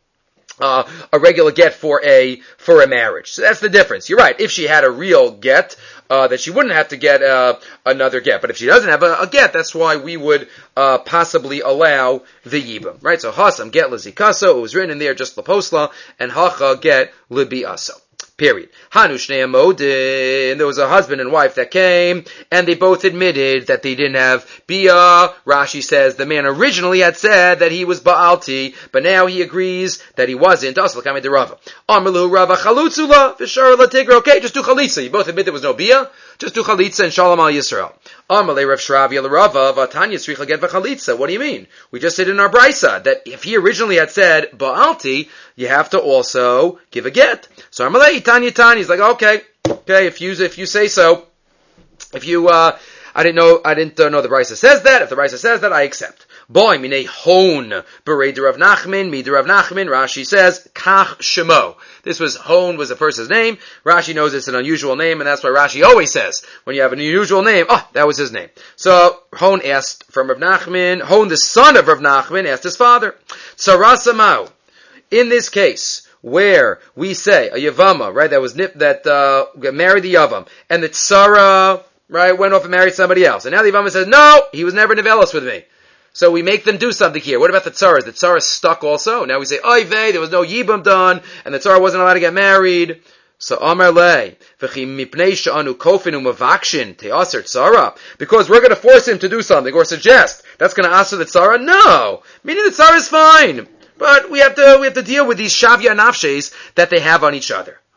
Uh, a regular get for a, for a marriage. So that's the difference. You're right. If she had a real get, uh, that she wouldn't have to get, uh, another get. But if she doesn't have a, a get, that's why we would, uh, possibly allow the yibum. Right? So hasam get lizikaso. It was written in there just laposla, and hacha get libiaso. Period. Hanu shnei amodin. There was a husband and wife that came, and they both admitted that they didn't have bia. Rashi says the man originally had said that he was ba'alti, but now he agrees that he wasn't. Also, l'kamei de Rava. Amrlu Rava chalutzula v'shara latigra. Okay, just do chalitza. You both admit there was no bia. Just do chalitza and shalom al Yisrael. Amalei Rav Shravia l'Rava v'atanya tzricha get v'chalitza. What do you mean? We just said in our brisa that if he originally had said ba'alti, you have to also give a get. So Amalei Tanya Tanya. He's like, okay, okay, if you if you say so, if you uh, I didn't know I didn't uh, know the brisa says that. If the brisa says that, I accept. Boy, minei hon berei de Rav Nachman, mi de Rav Nachman. Rashi says kach shemo. This was hon was the person's name. Rashi knows it's an unusual name, and that's why Rashi always says when you have an unusual name, oh, that was his name. So hon asked from Rav Nachman. Hon, the son of Rav Nachman, asked his father. Tzarasamau. In this case, where we say a Yavama, right, that was nip, that uh, married the Yavam, and the Tzara, right, went off and married somebody else, and now the Yavama says, no, he was never Nevelos with me. So we make them do something here. What about the Tzara? Is the Tzara stuck also? Now we say, oy vey, there was no Yibam done, and the Tzara wasn't allowed to get married. So Amar le, v'chi mipnei she'anu kofin u'mavakshin te'aser Tzara, because we're going to force him to do something, or suggest, that's going to answer the Tzara? No! Meaning the Tzara is fine. But we have to, we have to deal with these shavya nafshes that they have on each other.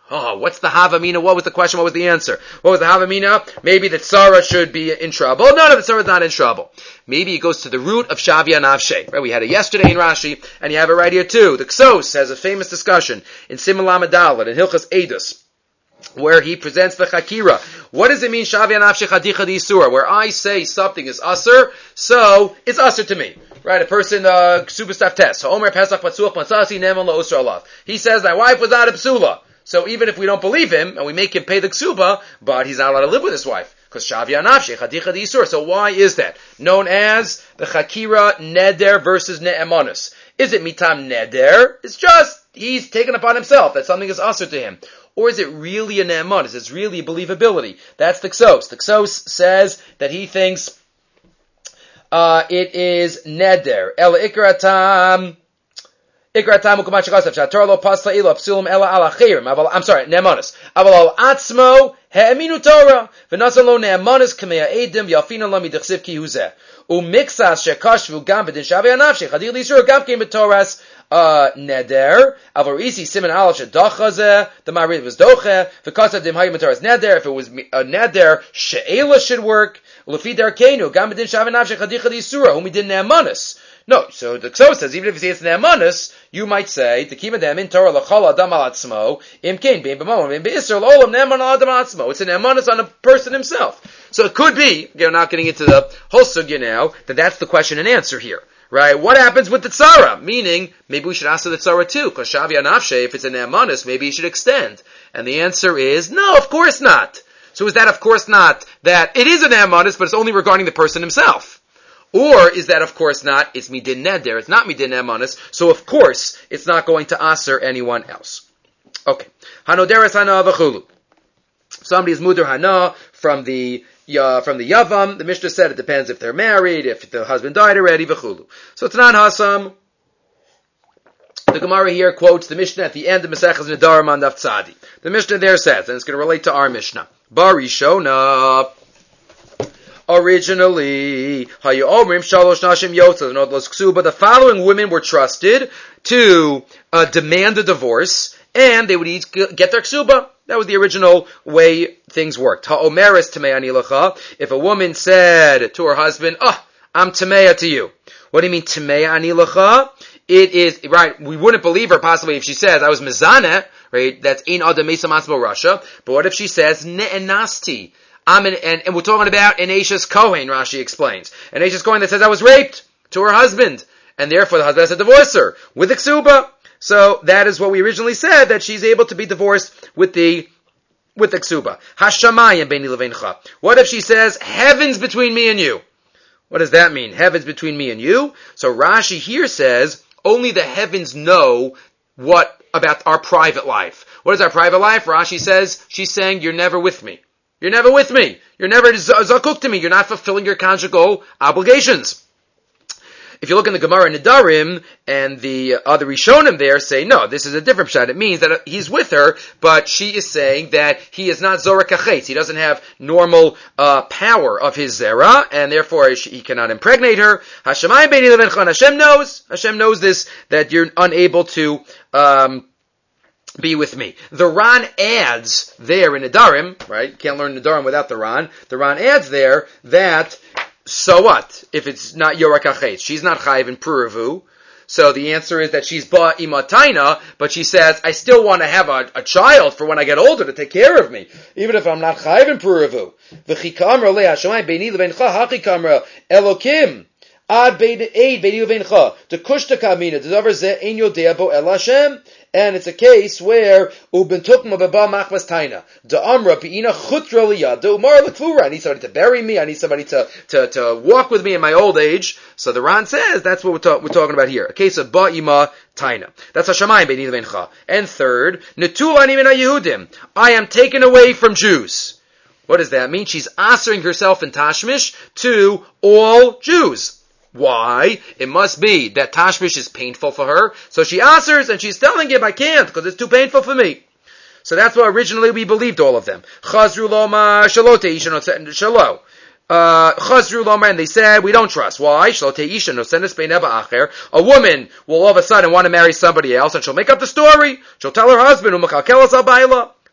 Oh, what's the Havamina? What was the question? What was the answer? What was the Havamina? Maybe that Sarah should be in trouble. No, no, that Sarah's not in trouble. Maybe it goes to the root of Shavia Nafshe. Right? We had it yesterday in Rashi, and you have it right here too. The Ksos has a famous discussion in Simon Adalat, in Hilchas Edus, where he presents the Chakira. What does it mean, Shavia Nafshe Chadicha D'Isura? Where I say something is Asur, so it's Asur to me. Right, a person, uh, Subastaf test. Omer Pesach Patsuach Matzasi Neman La'Usra Alav. He says, my wife was not a Psula. So even if we don't believe him, and we make him pay the ksuba, but he's not allowed to live with his wife. Because Shavia Nafshe, Chadicha D'Isur. So why is that? Known as the Chakira Neder versus Ne'emanus. Is it Mitam Neder? It's just, he's taken upon himself that something is asur to him. Or is it really a Ne'emanus? It's really a believability. That's the Ksos. The Ksos says that he thinks, uh, it is Neder. El Ikratam. I'm sorry, ne'emanis. Aval al atzmo he'eminu Torah v'nasan lo ne'emanis k'mei ha'edim yalfina lo midachsiv ki huzeh u'mixas shekashvu gam v'din shavei anafshei chadir l'isur gam kein b'toras neder aval risi siman aleph shedacha zeh the marid was doche v'kasav dim hayim b'toras neder if it was a neder she'ela should work u'lefi darkeinu gam v'din shavei anafshei chadir l'isur u'midin ne'emanis. No, so the Ksos says, even if you say it's Ne'emanus, you might say, Tekima dem in Torah l'chol adam al atzmo, im kein bein b'mom, im b'Yisrael olam ne'eman al adam al atzmo. It's an Ne'emanus on a person himself. So it could be, you're not getting into the whole sugya now, that that's the question and answer here. Right? What happens with the tzara? Meaning, maybe we should ask the tzara too, because Shavia Nafshe, if it's a Ne'emanus, maybe you should extend. And the answer is, no, of course not. So is that of course not, that it is a Ne'emanus, but it's only regarding the person himself? Or is that, of course, not, it's midin neder, it's not midin emanis, so of course, it's not going to aser anyone else. Okay. Hanoderes hana v'chulu. Somebody is muder hana from the, uh, from the yavam. The Mishnah said it depends if they're married, if the husband died already, v'chulu. So it's not hasam. The Gemara here quotes the Mishnah at the end of Maseches Nedarim on Daf Tzadi. The Mishnah there says, and it's going to relate to our Mishnah, Barishona. Originally, but the following women were trusted to uh, demand a divorce, and they would each get their ksuba. That was the original way things worked. Ha'omeres tamei ani lecha. If a woman said to her husband, "Oh, I'm tameya to you." What do you mean tameya ani lecha? It is right. We wouldn't believe her possibly if she says, "I was mezaneh." Right? That's ein adam mesa masbo Russia. But what if she says ne'enasti? I'm an, and, and we're talking about an Ashes Kohen, Rashi explains. An Ashes Kohen that says, I was raped to her husband. And therefore the husband has to divorce her with the ksuba. So that is what we originally said, that she's able to be divorced with the, with the ksuba. Hashamayim beini leveincha. What if she says, heavens between me and you? What does that mean? Heavens between me and you? So Rashi here says, only the heavens know what about our private life. What is our private life? Rashi says, she's saying, you're never with me. You're never with me. You're never zakuk to me. You're not fulfilling your conjugal obligations. If you look in the Gemara Nedarim, and the other Rishonim there say, no, this is a different pshat. It means that he's with her, but she is saying that he is not Zorah Kachetz. He doesn't have normal uh, power of his Zerah, and therefore he cannot impregnate her. Hashem knows. Hashem knows this, that you're unable to um be with me. The Ran adds there in Nedarim, right? Can't learn Nedarim without the Ran. The Ran adds there that, so what? If it's not Yorah Kachetz, she's not Chayiv in Puravu. So the answer is that she's Ba Imataina, but she says, I still want to have a, a child for when I get older to take care of me, even if I'm not Chayiv in Puravu. V'chikamra le Hashemayim beini levencha hachikamra Elokim. Ad beid beini levencha. The kushta kamina. The davar ze ein yodea bo el Hashem. And it's a case where uben tukma beba machmas taina. Da amra biina chutra liyad. Da umar lekfura. I need somebody to bury me. I need somebody to, to, to walk with me in my old age. So the Ran says that's what we're, ta- we're talking about here. A case of ba'ima taina. That's Hashemayim beini levencha. And third, netulani min Yehudim. I am taken away from Jews. What does that mean? She's answering herself in Tashmish to all Jews. Why? It must be that Tashmish is painful for her. So she answers and she's telling him, I can't because it's too painful for me. So that's what originally we believed all of them. Chazru loma shalote isha shalo. Chazru loma, and they said, we don't trust. Why? Shalote isha nosenes beineba acher. A woman will all of a sudden want to marry somebody else and she'll make up the story. She'll tell her husband, u'machalkelas al baila.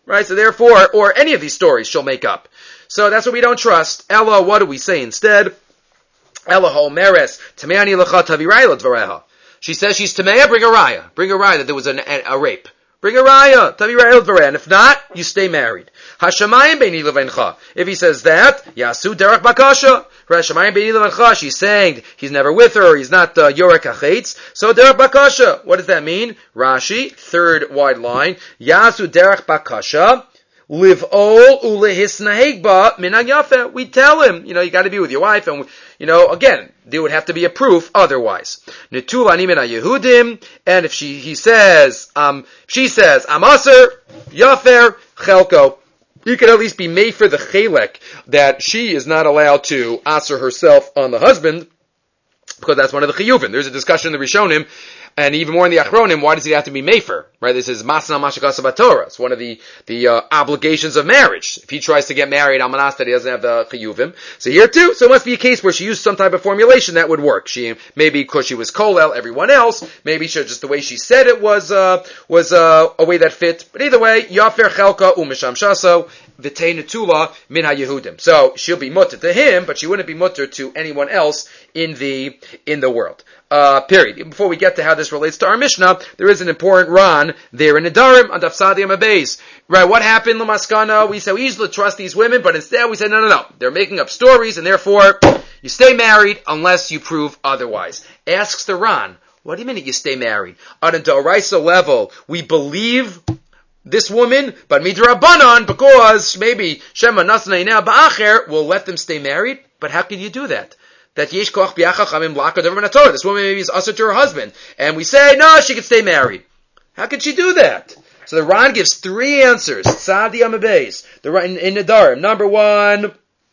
right? So therefore, or any of these stories she'll make up. So that's what we don't trust. Ella, what do we say instead? Ella homeres tameani lecha tavirai ledvareha. She says she's tameya, bring a raya. Bring a raya that there was an, a, a rape. Bring a raya, tavirai ledvareha. And if not, you stay married. Hashamayim beini levencha. If he says that, yasu derech bakasha. Hashamayim beini levencha. She's saying he's never with her, or he's not uh, yorek achetz. So derech bakasha. What does that mean? Rashi, third wide line. Yasu derech bakasha. Live all ulehisnahegba minag yafe. We tell him, you know, you got to be with your wife, and you know, again, there would have to be a proof otherwise. Netulani mina Yehudim, and if she he says, um, she says, I'm aser yafer chelko. You can at least be made for the chelek that she is not allowed to aser herself on the husband, because that's one of the chiyuvim. There's a discussion in the Rishonim, and even more in the Achronim, why does he have to be mefer? Right? This is masna mashakasa b'Torah. It's one of the, the, uh, obligations of marriage. If he tries to get married, almanas, that he doesn't have the chiyuvim. So here too, so it must be a case where she used some type of formulation that would work. She, maybe because she was kolel, everyone else, maybe she, just the way she said it was, uh, was, uh, a way that fit. But either way, yafer chelka umisham shaso, v'tei netula min ha-Yehudim. So she'll be mutter to him, but she wouldn't be mutter to anyone else in the, in the world. Uh, period. Before we get to how this relates to our Mishnah, there is an important Ran there in Nedarim on Daf Sadiyam Abayz. Right, what happened, Lamaskana? We said we usually trust these women, but instead we said, no, no, no. They're making up stories, and therefore, you stay married unless you prove otherwise. Asks the Ran, what do you mean that you stay married? On a D'oraisa level, we believe this woman, but midrabanan, because maybe Shema Nasna Ina Ba'acher will let them stay married? But how can you do that? That yesh koch biachachamim laka devar Torah. This woman maybe is usher to her husband, and we say no, she can stay married. How can she do that? So the Ran gives three answers. Sadi Amabeis, the in, in Nedarim. Number one,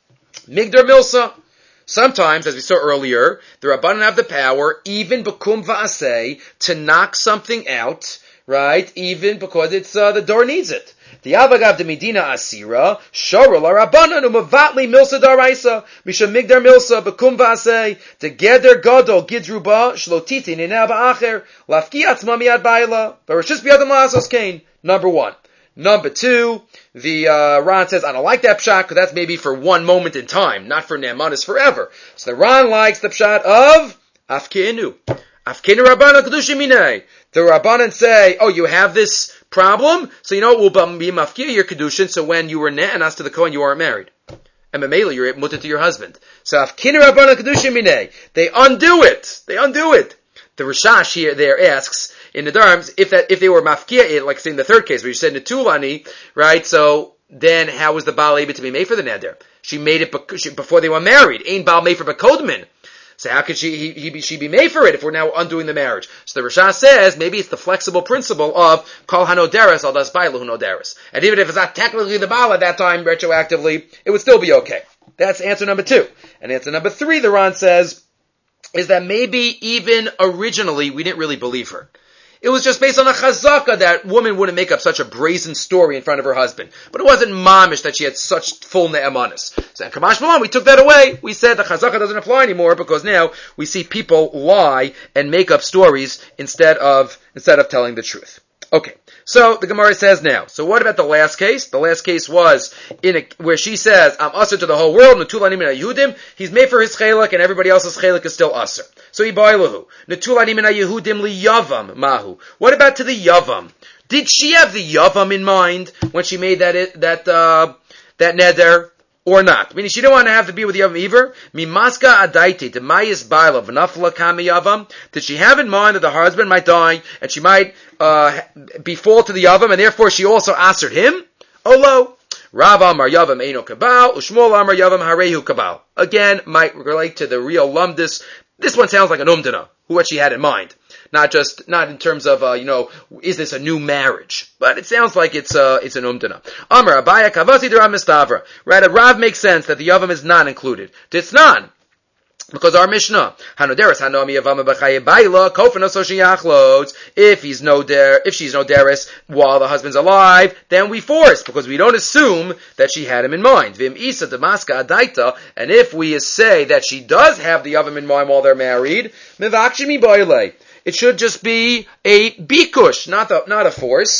Migdar Milsa. Sometimes, as we saw earlier, the Rabbanan have the power, even bekum va'aseh, to knock something out, right? Even because it's uh, the door needs it. The Avagav de Medina Asira, Shora la Rabbanan umavatli milsa daraisa, misha migdar milsa bekum v'aseh, together gadol gidruba, shlotiti nina ba'acher, lafki atzma miyad ba'ila, barashis biyadam la'asos kain. Number one. Number two, the uh, Ran says, I don't like that pshat, because that's maybe for one moment in time, not for Ne'emanis forever. So the Ran likes the pshat of Afkeinu. Afkeinu Rabbanan Kedushim Minei. The Rabbanan say, oh, you have this problem? So you know, it will be mafkia your kedushin, so when you were ne'anas to the Kohen, you aren't married. And mamela, you're mutter to your husband. So afkinu Rabbanan kedushin minei. They undo it. They undo it. The Rishash here, there asks, in the Darms, if that, if they were mafkia, like say in the third case, where you said netulani, right, so then how was the Baal able to be made for the neder? She made it before they were married. Ain't Baal made for Bakodman. So how could she, he, he be, she be made for it if we're now undoing the marriage? So the Rishash says, maybe it's the flexible principle of kol hanoderes al das bailu noderes. And even if it's not technically the Baal at that time, retroactively, it would still be okay. That's answer number two. And answer number three, the Ran says, is that maybe even originally we didn't really believe her. It was just based on a chazaka that woman wouldn't make up such a brazen story in front of her husband. But it wasn't mamish that she had such full ne'emanis. So in Kamash Malan, we took that away. We said the chazaka doesn't apply anymore because now we see people lie and make up stories instead of, instead of telling the truth. Okay. So the Gemara says now, so what about the last case? The last case was in a, where she says, I'm usher to the whole world, Netulanim min Yehudim, he's made for his chelak, and everybody else's chelak is still usher. So he bailahu. Netulanim min Yehudim li yavam mahu. What about to the yavam? Did she have the yavam in mind when she made that, that, uh, that neder? Or not. Meaning she didn't want to have to be with Yavam either. Mimaska adaiti, demayis baila, v'nafla kami Yavam. Did she have in mind that the husband might die, and she might, uh, befall to the Yavam, and therefore she also answered him? Olo. Rav Amar Yavam Eino Kabal, Ushmol Amar Yavam Harehu Kabal. Again, might relate to the real lumdis. This one sounds like an umdana, who what she had in mind. Not just, not in terms of, uh, you know, is this a new marriage? But it sounds like it's, uh, it's an umdana. Amar Abaya Kavasi Durav Mistavra. Right, a Rav makes sense that the Yavam is not included. It's not. Because our Mishnah, Hanoderes Hanomi Yavam B'chaye Baila, Kofan Ososhi Yachlods. If he's no der, if she's no deris while the husband's alive, then we force, because we don't assume that she had him in mind. Vim Isa Damaska Adaita, and if we say that she does have the Yavam in mind while they're married, Mivakshimi Baile. It should just be a bikush, not a, not a force. So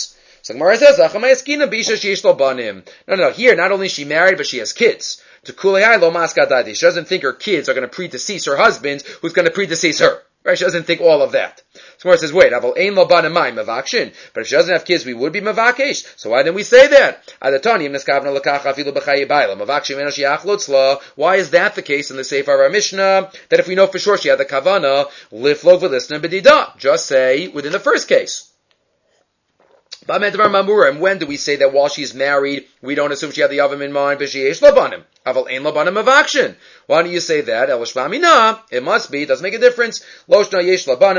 So Gemara says, no, no, here, not only is she married, but she has kids. To kulei lo maskadadi. She doesn't think her kids are going to predecease her husband, who's going to predecease her. Right? She doesn't think all of that. So Gemara says, wait, aval ein lo banamai mavakshin. But if she doesn't have kids, we would be mavakesh. So why didn't we say that? Why is that the case in the Sefer of our Mishnah? That if we know for sure she had the kavana, liflog v'lisna b'dida. Just say within the first case. And when do we say that while she's married, we don't assume she had the Yavam in mind, why do you say that? It must be, it doesn't make a difference. Okay,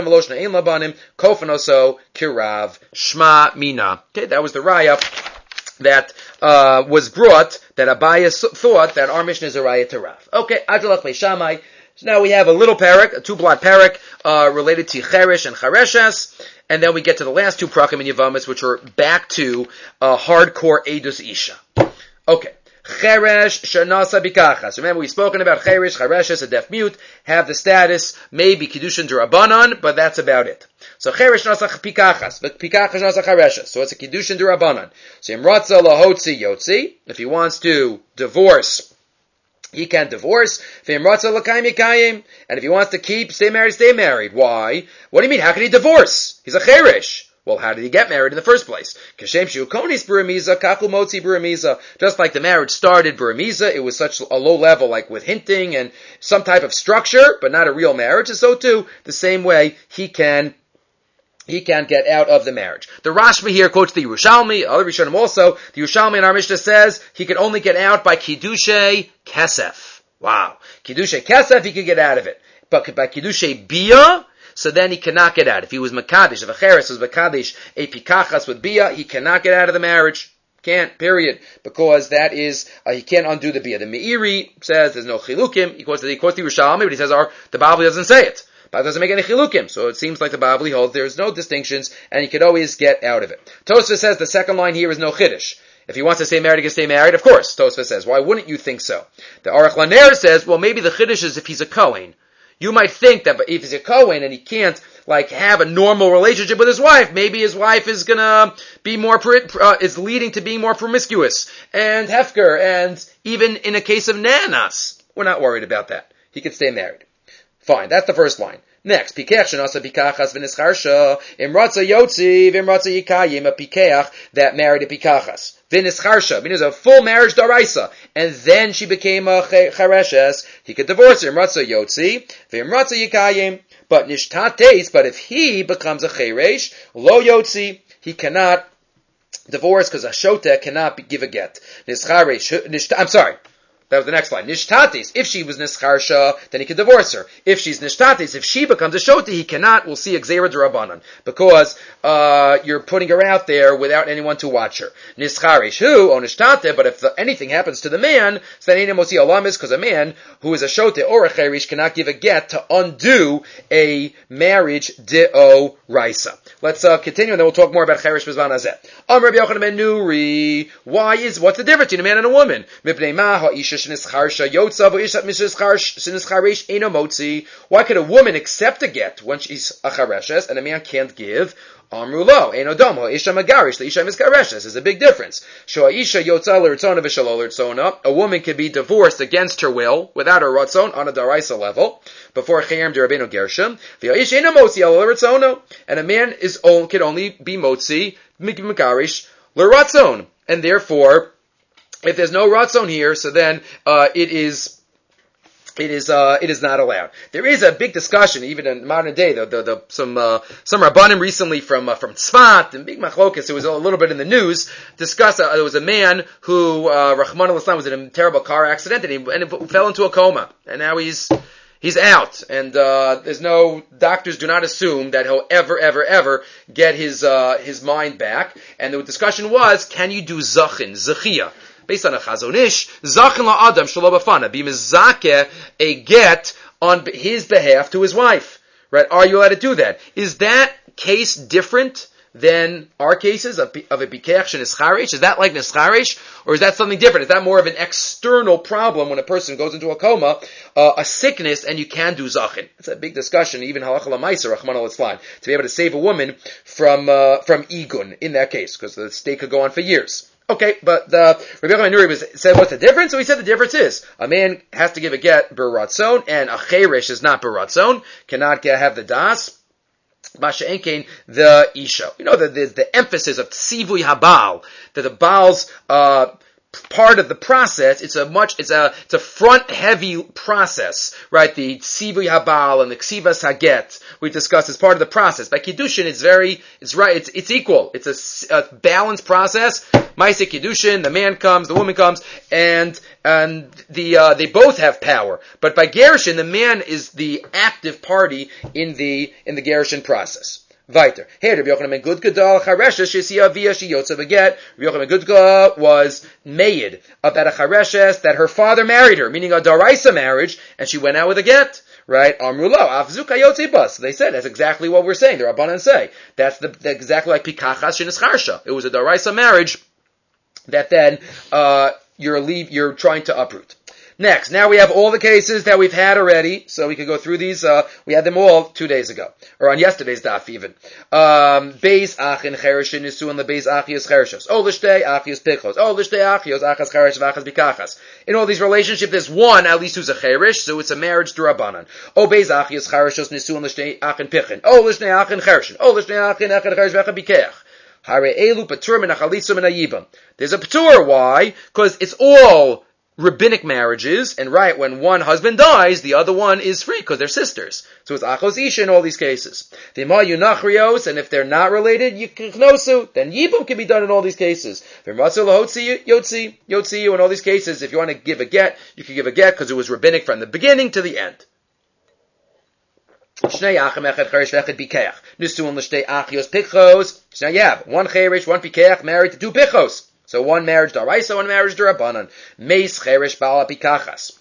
that was the raya that uh, was brought, that Abaye thought that our Mishnah is a raya to Rav. Okay, Adalach Leishamai. So now we have a little parak, a two-blot parak, uh, related to Cheresh and Chareshes, and then we get to the last two prakim in Yavamis, which are back to uh, hardcore Eidus Isha. Okay. Cheresh Shanasa Bikachas. Remember, we've spoken about Cheresh, Chareshes, a deaf mute, have the status, maybe Kiddushin D'Rabbanan, but that's about it. So Cheresh Nasa Pikachas, but Pikachas Nasa Chareshes. So it's a Kiddushin D'Rabbanan. So Imratza Lahotzi Yotzi, if he wants to divorce, he can't divorce. And if he wants to keep, stay married, stay married. Why? What do you mean? How can he divorce? He's a cheresh. Well, how did he get married in the first place? Just like the marriage started Buramiza, it was such a low level, like with hinting and some type of structure, but not a real marriage. And so too, the same way, he can He can't get out of the marriage. The Rashba here quotes the Yerushalmi, other Rishonim also. The Yerushalmi in our Mishnah says he can only get out by Kiddushay Kesef. Wow. Kiddushay Kesef, he can get out of it. But by Kiddushay Bia, so then he cannot get out. If he was Makadish, if a Cheres was Makadish, a Pikachas with Bia, he cannot get out of the marriage. Can't, period. Because that is, uh, he can't undo the Bia. The Meiri says there's no Chilukim. He quotes the, he quotes the Yerushalmi, but he says our, the Bavli doesn't say it. But it doesn't make any chilukim, so it seems like the Bavli holds there's no distinctions, and you could always get out of it. Tosfos says the second line here is no chiddush. If he wants to stay married, he can stay married. Of course, Tosfos says. Why wouldn't you think so? The Aruch Laner says, well, maybe the chiddush is if he's a Kohen. You might think that if he's a Kohen and he can't, like, have a normal relationship with his wife, maybe his wife is gonna be more, uh, is leading to being more promiscuous, and hefker, and even in a case of nanas. We're not worried about that. He could stay married. Fine, that's the first line. Next, Pikech shenasa pikachas v'nischarsha imratza yotzi v'imratza yikayim, a Pikech that married a Pikachas v'nischarsha, meaning it was a full marriage daraisa, and then she became a chareshes. He could divorce her. Imratza yotzi v'imratza yikayim, but nishtates. But if he becomes a cheresh, lo yotzi, he cannot divorce because a shota cannot be, give a get. Nischaresh, nisht, I'm sorry. That was the next line. Nishtatis. If she was nischarsha, then he could divorce her. If she's nishtatis, if she becomes a shota, he cannot. We'll see Gzeira D'Rabbanan. Because, uh, you're putting her out there without anyone to watch her. Nischarish who? Oh, nishtate. But if the, anything happens to the man, so then ain't mosi alamis, because a man who is a shota or a cherish cannot give a get to undo a marriage deo raisa. Let's, uh, continue and then we'll talk more about cherish bezman hazeh. Am Rabbi Yochanan ben Nuri. Why is, what's the difference between a man and a woman? Mipnei ma ha'isha why could a woman accept a get when she's a chareshes and a man can't give? Amrulo, Eino Domo, Isha Magarish, the Isha Miskareshes. There's a big difference. Shoaisha Yotza L'Ritzona V'Shalol L'Ritzona. A woman can be divorced against her will, without her Ratzon, on a Daraisa level, before Chayim D'Rabbeinu Gershom. V'Yaish Eino Motzi L'Ritzono. And a man is can only be Motzi, Magarish, L'Ratzon. And therefore, if there's no Ratzon here, so then, uh, it is, It is, uh, it is not allowed. There is a big discussion, even in modern day, the, the, the some, uh, some Rabbanim recently from, uh, from Tzfat, and Big Machlokas, it was a little bit in the news, discussed, uh, there was a man who, uh, Rahman al-Islam was in a terrible car accident, and he, and he fell into a coma, and now he's, he's out, and, uh, there's no, doctors do not assume that he'll ever, ever, ever get his, uh, his mind back, and the discussion was, can you do Zachin, Zachia? Based on a chazonish, zachin la'adam shelo b'fana, be mizakeh a get on his behalf to his wife. Right? Are you allowed to do that? Is that case different than our cases of, of a Bikeach Shenischaresh? Is that like Nischaresh? Or is that something different? Is that more of an external problem when a person goes into a coma, uh, a sickness, and you can do Zachin? It's a big discussion, even Halacha L'Maisa, Rachmana Litzlan, to be able to save a woman from, uh, from Igun in that case, because the stay could go on for years. Okay, but the Rabbi Yochanan Nuri said, what's the difference? So he said the difference is a man has to give a get b'ratzon, and a cheresh is not b'ratzon, cannot get, have the das. Masha Enkein, the Isha. You know that there's the emphasis of Tzivui Habal, that the Baal's uh, part of the process. It's a much, it's a, it's a front heavy process, right? The Tzivui Habal and the Ksivas Haget we discussed as part of the process. By Kiddushin, it's very, it's right, it's it's equal. It's a, a balanced process. Maaseh Kiddushin, the man comes, the woman comes, and and the uh, they both have power. But by Gerushin, the man is the active party in the in the Gerushin process. Weiter. Hey, Rabbi Yochanan ben Gudka dal chareshes shesia via she yotza beget. Rabbi Yochanan ben Gudka was made about a chareshes that her father married her, meaning a daraisa marriage, and she went out with a get. Right? Amrulo afzuka yotzi bas. They said that's exactly what we're saying. The Rabbanan say that's the that's exactly like pikachas shenischarsha. It was a daraisa marriage that then uh, you're leave you're trying to uproot. Next, now we have all the cases that we've had already, so we can go through these. Uh, we had them all two days ago, or on yesterday's daf even. Um, Beis achin chereshin nisuin lebeis achios chereshos. Oh, l'shtei achios pichos. Oh, l'shtei achios achas cheresh v'achas bikachas. In all these relationships, there's one at least who's a cheresh, so it's a marriage to Rabbanan. Oh, beis achios chereshos nisuin l'shtei achin pichin. Oh, l'shtei achin chereshin. Oh, l'shtei achin achin cheresh v'achas bikech. There's a patur. Why? Because it's all rabbinic marriages, and right, when one husband dies, the other one is free, because they're sisters. So it's achos isha in all these cases. And if they're not related, yiknosu, then yibum can be done in all these cases. Yotzi, yotzi, in all these cases, if you want to give a get, you can give a get, because it was rabbinic from the beginning to the end. Shnei achim echad cheresh v'echad bikeach. Nisuin l'shtei achios pichos. So now you have one cheresh, one pikeach, married to two pichos. So one marriage d'oraisa, one marriage d'Rabbanan. Meis cheresh bala pikachas.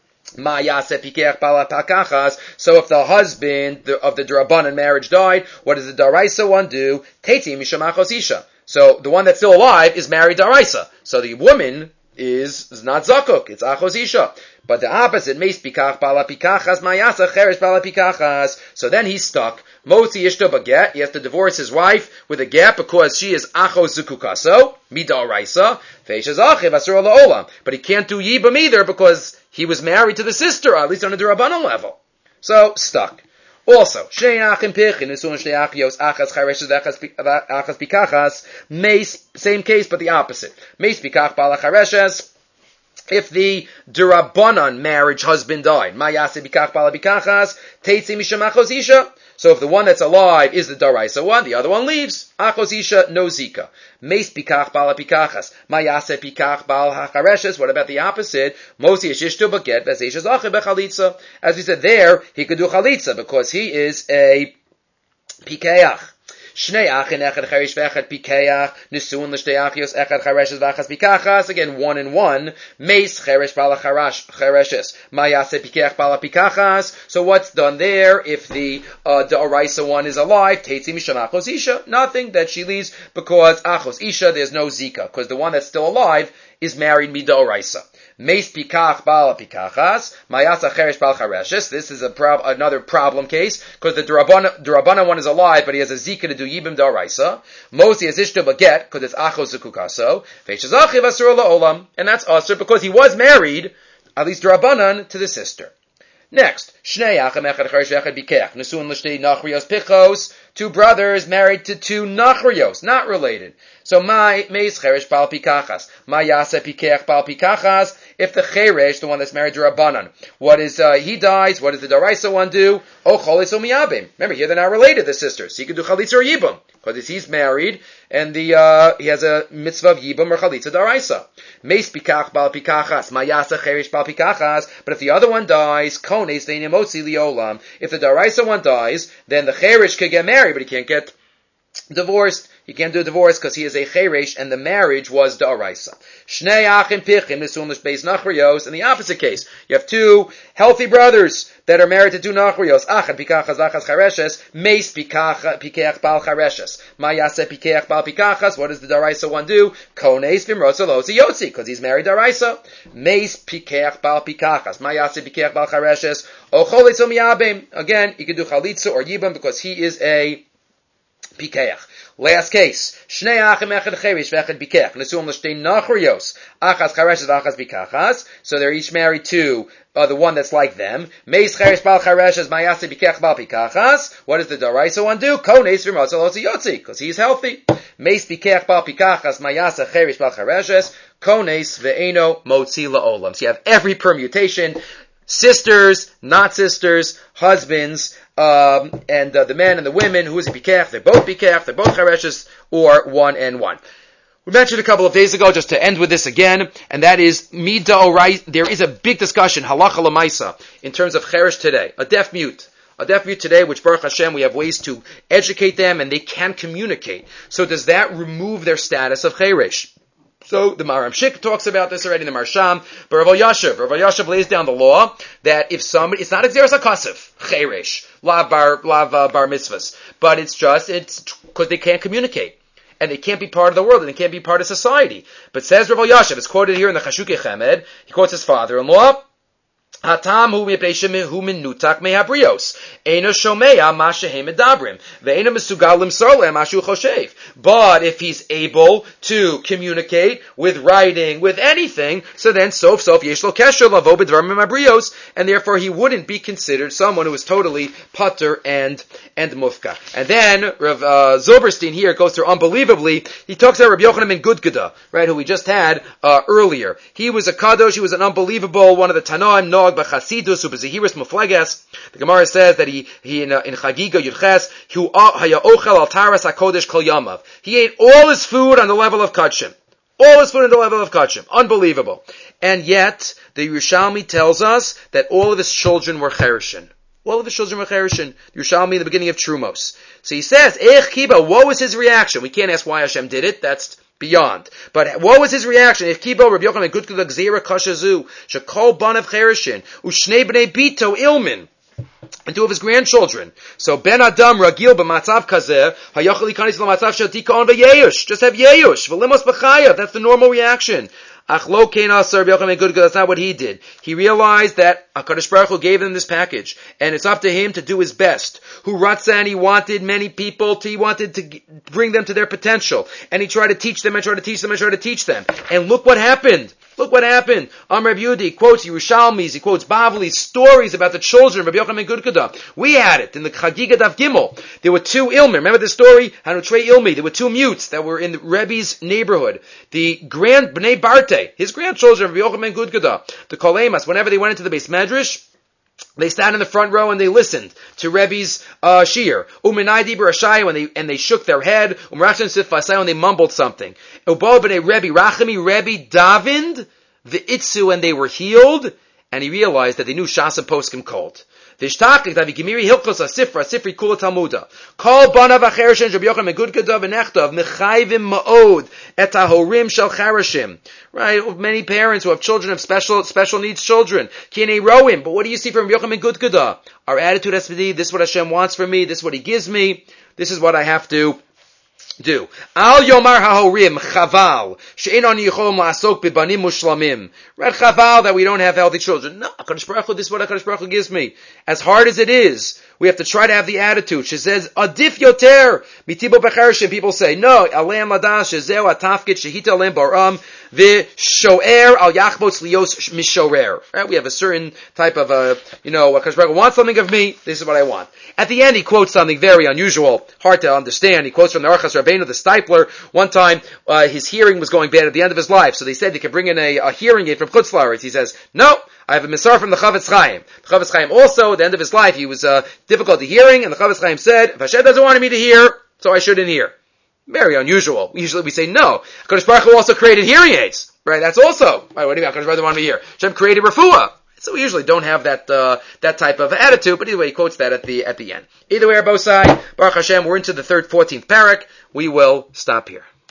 Ma yaseh pikeach bala pikachas. So if the husband of the d'Rabbanan marriage died, what does the d'oraisa one do? Teiti misham achos isha. So the one that's still alive is married d'oraisa. So the woman is, is not zakuk, it's achos isha. But the opposite, meis pikach bala pikachas, mayasa cheresh bala pikachas. So then he's stuck. Motzi ishto baget. He has to divorce his wife with a get because she is achos zukukaso, midal raisa, feishes achiv asur la'olam. But he can't do yibam either because he was married to the sister, at least on a D'Rabbanan level. So, stuck. Also, shnei achim pichin, nisun shnei achios, achas chareshes, achas pikachas, meis, same case, but the opposite. Meis pikach bala chareshes. If the D'Rabbanan marriage husband died, ma yaseh bikach bala bikachas, teitzi misham achos isha. So if the one that's alive is the Daraisa one, the other one leaves. Achos isha, no zika. Meis pikach bala pikachas. Ma yaseh pikach bal hachareshes. What about the opposite? Mosi yeshishtu baget v'zeishes achim bechalitza. As we said there, he could do chalitza because he is a pikeach. Shnei achin echad cheresh v'echad pikeach nisuin l'shtei achios echad chereshes v'achas pikachas. Again, one and one. Meis cheresh bala chereshes. Ma yaseh pikeach bala pikachas. So what's done there if the uh, d'oraisa one is alive? Teitzi misham achos isha. Nothing, that she leaves because achos isha, there's no zika, because the one that's still alive is married mid'oraisa. Meis pikach bala pikachas, mayasa cheresh bal chareshes. This is a prob- another problem case, because the D'Rabbanan one is alive, but he has a zika to do yibim d'oraisa. Mosi has ishto baget, because it's achos zukukaso. Veishes achiv asur la'olam. And that's asur because he was married, at least D'Rabbanan, to the sister. Next, shnei achim echad cheresh v'echad bikeach, nesuin l'shtei nachrios pichos, two brothers married to two nachrios, not related. So, my meis cheresh bal pikachas, ma yaseh pikeach bal pikachas. If the cheresh, the one that's married to Rabbanan, what is uh, he dies? What does the daraisa one do? Oh, chalitza miyabim. Remember, here they're not related, the sisters. So he could do chalitza or yibum because he's married and the uh, he has a mitzvah of yibum or chalitza daraisa. Meis pikach bal pikachas, ma yaseh cheresh bal pikachas. But if the other one dies, kones leinim motzi liolam. If the daraisa one dies, then the cheresh could get married, but he can't get divorced. He can't do a divorce because he is a cheresh and the marriage was da'araisa. Shnei achim pichim nesuim l'shbeis nachrios. In the opposite case, you have two healthy brothers that are married to two nachrios. Achad pikachas achas chareshes. Meis pikeach bal chareshes. Mayase pikeach bal pikachas. What does the da'araisa one do? Kones v'mrotza lo yotzi, because he's married da'araisa. Meis pikeach bal pikachas. Mayase pikeach bal chareshes. O cholitzum yabim. Again, you can do chalitza or yibam because he is a pikeach. Last case. Shnei achim echad cheresh v'echad pikeach. Nesuim l'shtei nachrios. Achas chareshes achas pikachas. So they're each married to uh, the one that's like them. Meis cheresh bal chareshes mayase pikeach bal pikachas. What does the daraisa one do? Kones v'mrotza lo yotzi, because he's healthy. Meis pikeach bal pikachas mayase cheresh bal chareshes. Kones ve'eno motzi la'olam. So you have every permutation. Sisters, not sisters, husbands, um, and uh, the men and the women. Who is a pikach? They're both pikach, they're both chareshes, or one and one. We mentioned a couple of days ago, just to end with this again, and that is mida orai. There is a big discussion, halacha lemaisa, in terms of cheresh today. A deaf mute. A deaf mute today, which Baruch Hashem, we have ways to educate them, and they can communicate. So does that remove their status of cheresh? So the Maram Shik talks about this already in the Marsham, but Rav Yashav, Rav Yashav lays down the law that if somebody, it's not Xeris HaKasif, Cheresh, Lav Bar, Lav uh, Bar Mitzvahs, but it's just, it's because they can't communicate. And they can't be part of the world, and they can't be part of society. But says Rav Yashav, it's quoted here in the Chashukei Chemed, he quotes his father-in-law, Hatam hu mipnei hu minutak mehabrios. Eino shomea ma shehem medabrim. Ve'eino mesugal limsor lehem ma shu choshev. But if he's able to communicate with writing, with anything, so then sof sof yesh lo kesher lavo b'dvarim mehabrios, and therefore he wouldn't be considered someone who is totally patur and and mufka. And then Rav uh, Zilberstein here goes through unbelievably. He talks about Rabbi Yochanan ben Gudgada, right, who we just had uh, earlier. He was a kadosh. He was an unbelievable one of the Tanoim. No, B'chasidus u'b'zehiris mufleges. The Gemara says that he he in, uh, in Chagiga Yudches hu haya ochel al taras hakodesh kol yamav. He ate all his food on the level of kachim. All his food on the level of kachim. Unbelievable. And yet the Yerushalmi tells us that all of his children were chereshin. All of his children were chereshin. The Yerushalmi in the beginning of Trumos. So he says, Eich kiba. What was his reaction? We can't ask why Hashem did it. That's beyond. But what was his reaction? If Kibo, Rabbi Yochanan, good kula gzeira kashazu, shekol banav chereshin, ushnei bnei bito ilmin, and two of his grandchildren. So Ben Adam Ragil b'matzav kazeh hayachal ikanis l'matzav shel dikaon v'yeyush. Just have yeyush v'limos b'chayav. That's the normal reaction. Ach lo kein asar Rabbi Yochanan good. That's not what he did. He realized that HaKadosh Baruch Hu gave them this package, and it's up to him to do his best. Who ratza, and he wanted many people to, he wanted to bring them to their potential, and he tried to teach them and tried to teach them and tried to teach them. And look what happened. Look what happened. Amr Rabbi Yudi quotes Yerushalmis, he quotes Bavli's stories about the children of Rabbi Yochanan ben Gudgada. We had it in the Chagiga Daf Gimel. There were two ilmi. Remember the story? Hanutrei ilmi. There were two mutes that were in the Rebbe's neighborhood. The grand Bnei Barte, his grandchildren of Rabbi Yochanan ben Gudgada, the Kolemas, whenever they went into the base medrash, they sat in the front row and they listened to Rebbe's uh, shir. Uminai dibur ashai, when they and they shook their head. Umrachin sifasai, when they mumbled something. Ubo b'nei Rebbe Rachami, Rebbe davened the itzu, and they were healed. And he realized that they knew Shas and Poskim cold. V'ishtakik davi gemiri hilchos asifra sifri kula talmuda. Kol banav achereshin Rabbi Yochanan ben Gudgada v'nechtav mechayvim ma'od et hahorim shel charashim. Right, many parents who have children have special special needs children. Kinei roim. But what do you see from Rabbi Yochanan ben Gudgada? Our attitude has to be: this is what Hashem wants from me. This is what He gives me. This is what I have to do. Al yomar hahorim chaval she'enon yichom la'asok bibanim mushlamim. Right, chaval that we don't have healthy children. No, HaKadosh Baruch Hu, this is what HaKadosh Baruch Hu gives me. As hard as it is, we have to try to have the attitude. She says, adif yoter mitibo bechershim. People say, no, aleim ladas shezeu atafkit shehita aleim baram v'shoer al yachbotz lios mishorer. Right, we have a certain type of, uh, you know, HaKadosh Baruch Hu wants something of me. This is what I want. At the end, he quotes something very unusual, hard to understand. He quotes from the Archas Rabbeinu, the Stipler. One time, uh, his hearing was going bad at the end of his life, so they said they could bring in a, a hearing aid from Chutz La'aretz. He says, no, I have a misar from the Chavetz Chaim. The Chavetz Chaim also, at the end of his life, he was uh, difficult to hearing, and the Chavetz Chaim said, if Hashem doesn't want me to hear, so I shouldn't hear. Very unusual. Usually we say no. HaKadosh Baruch Hu also created hearing aids. Right, that's also, right, what do you mean? HaKadosh Baruch Hu wanted me to hear. Hashem created refuah. So we usually don't have that uh, that type of attitude, but either way, he quotes that at the at the end. Either way, Rabosai, Baruch Hashem, we're into the third, fourteenth parak. We will stop here.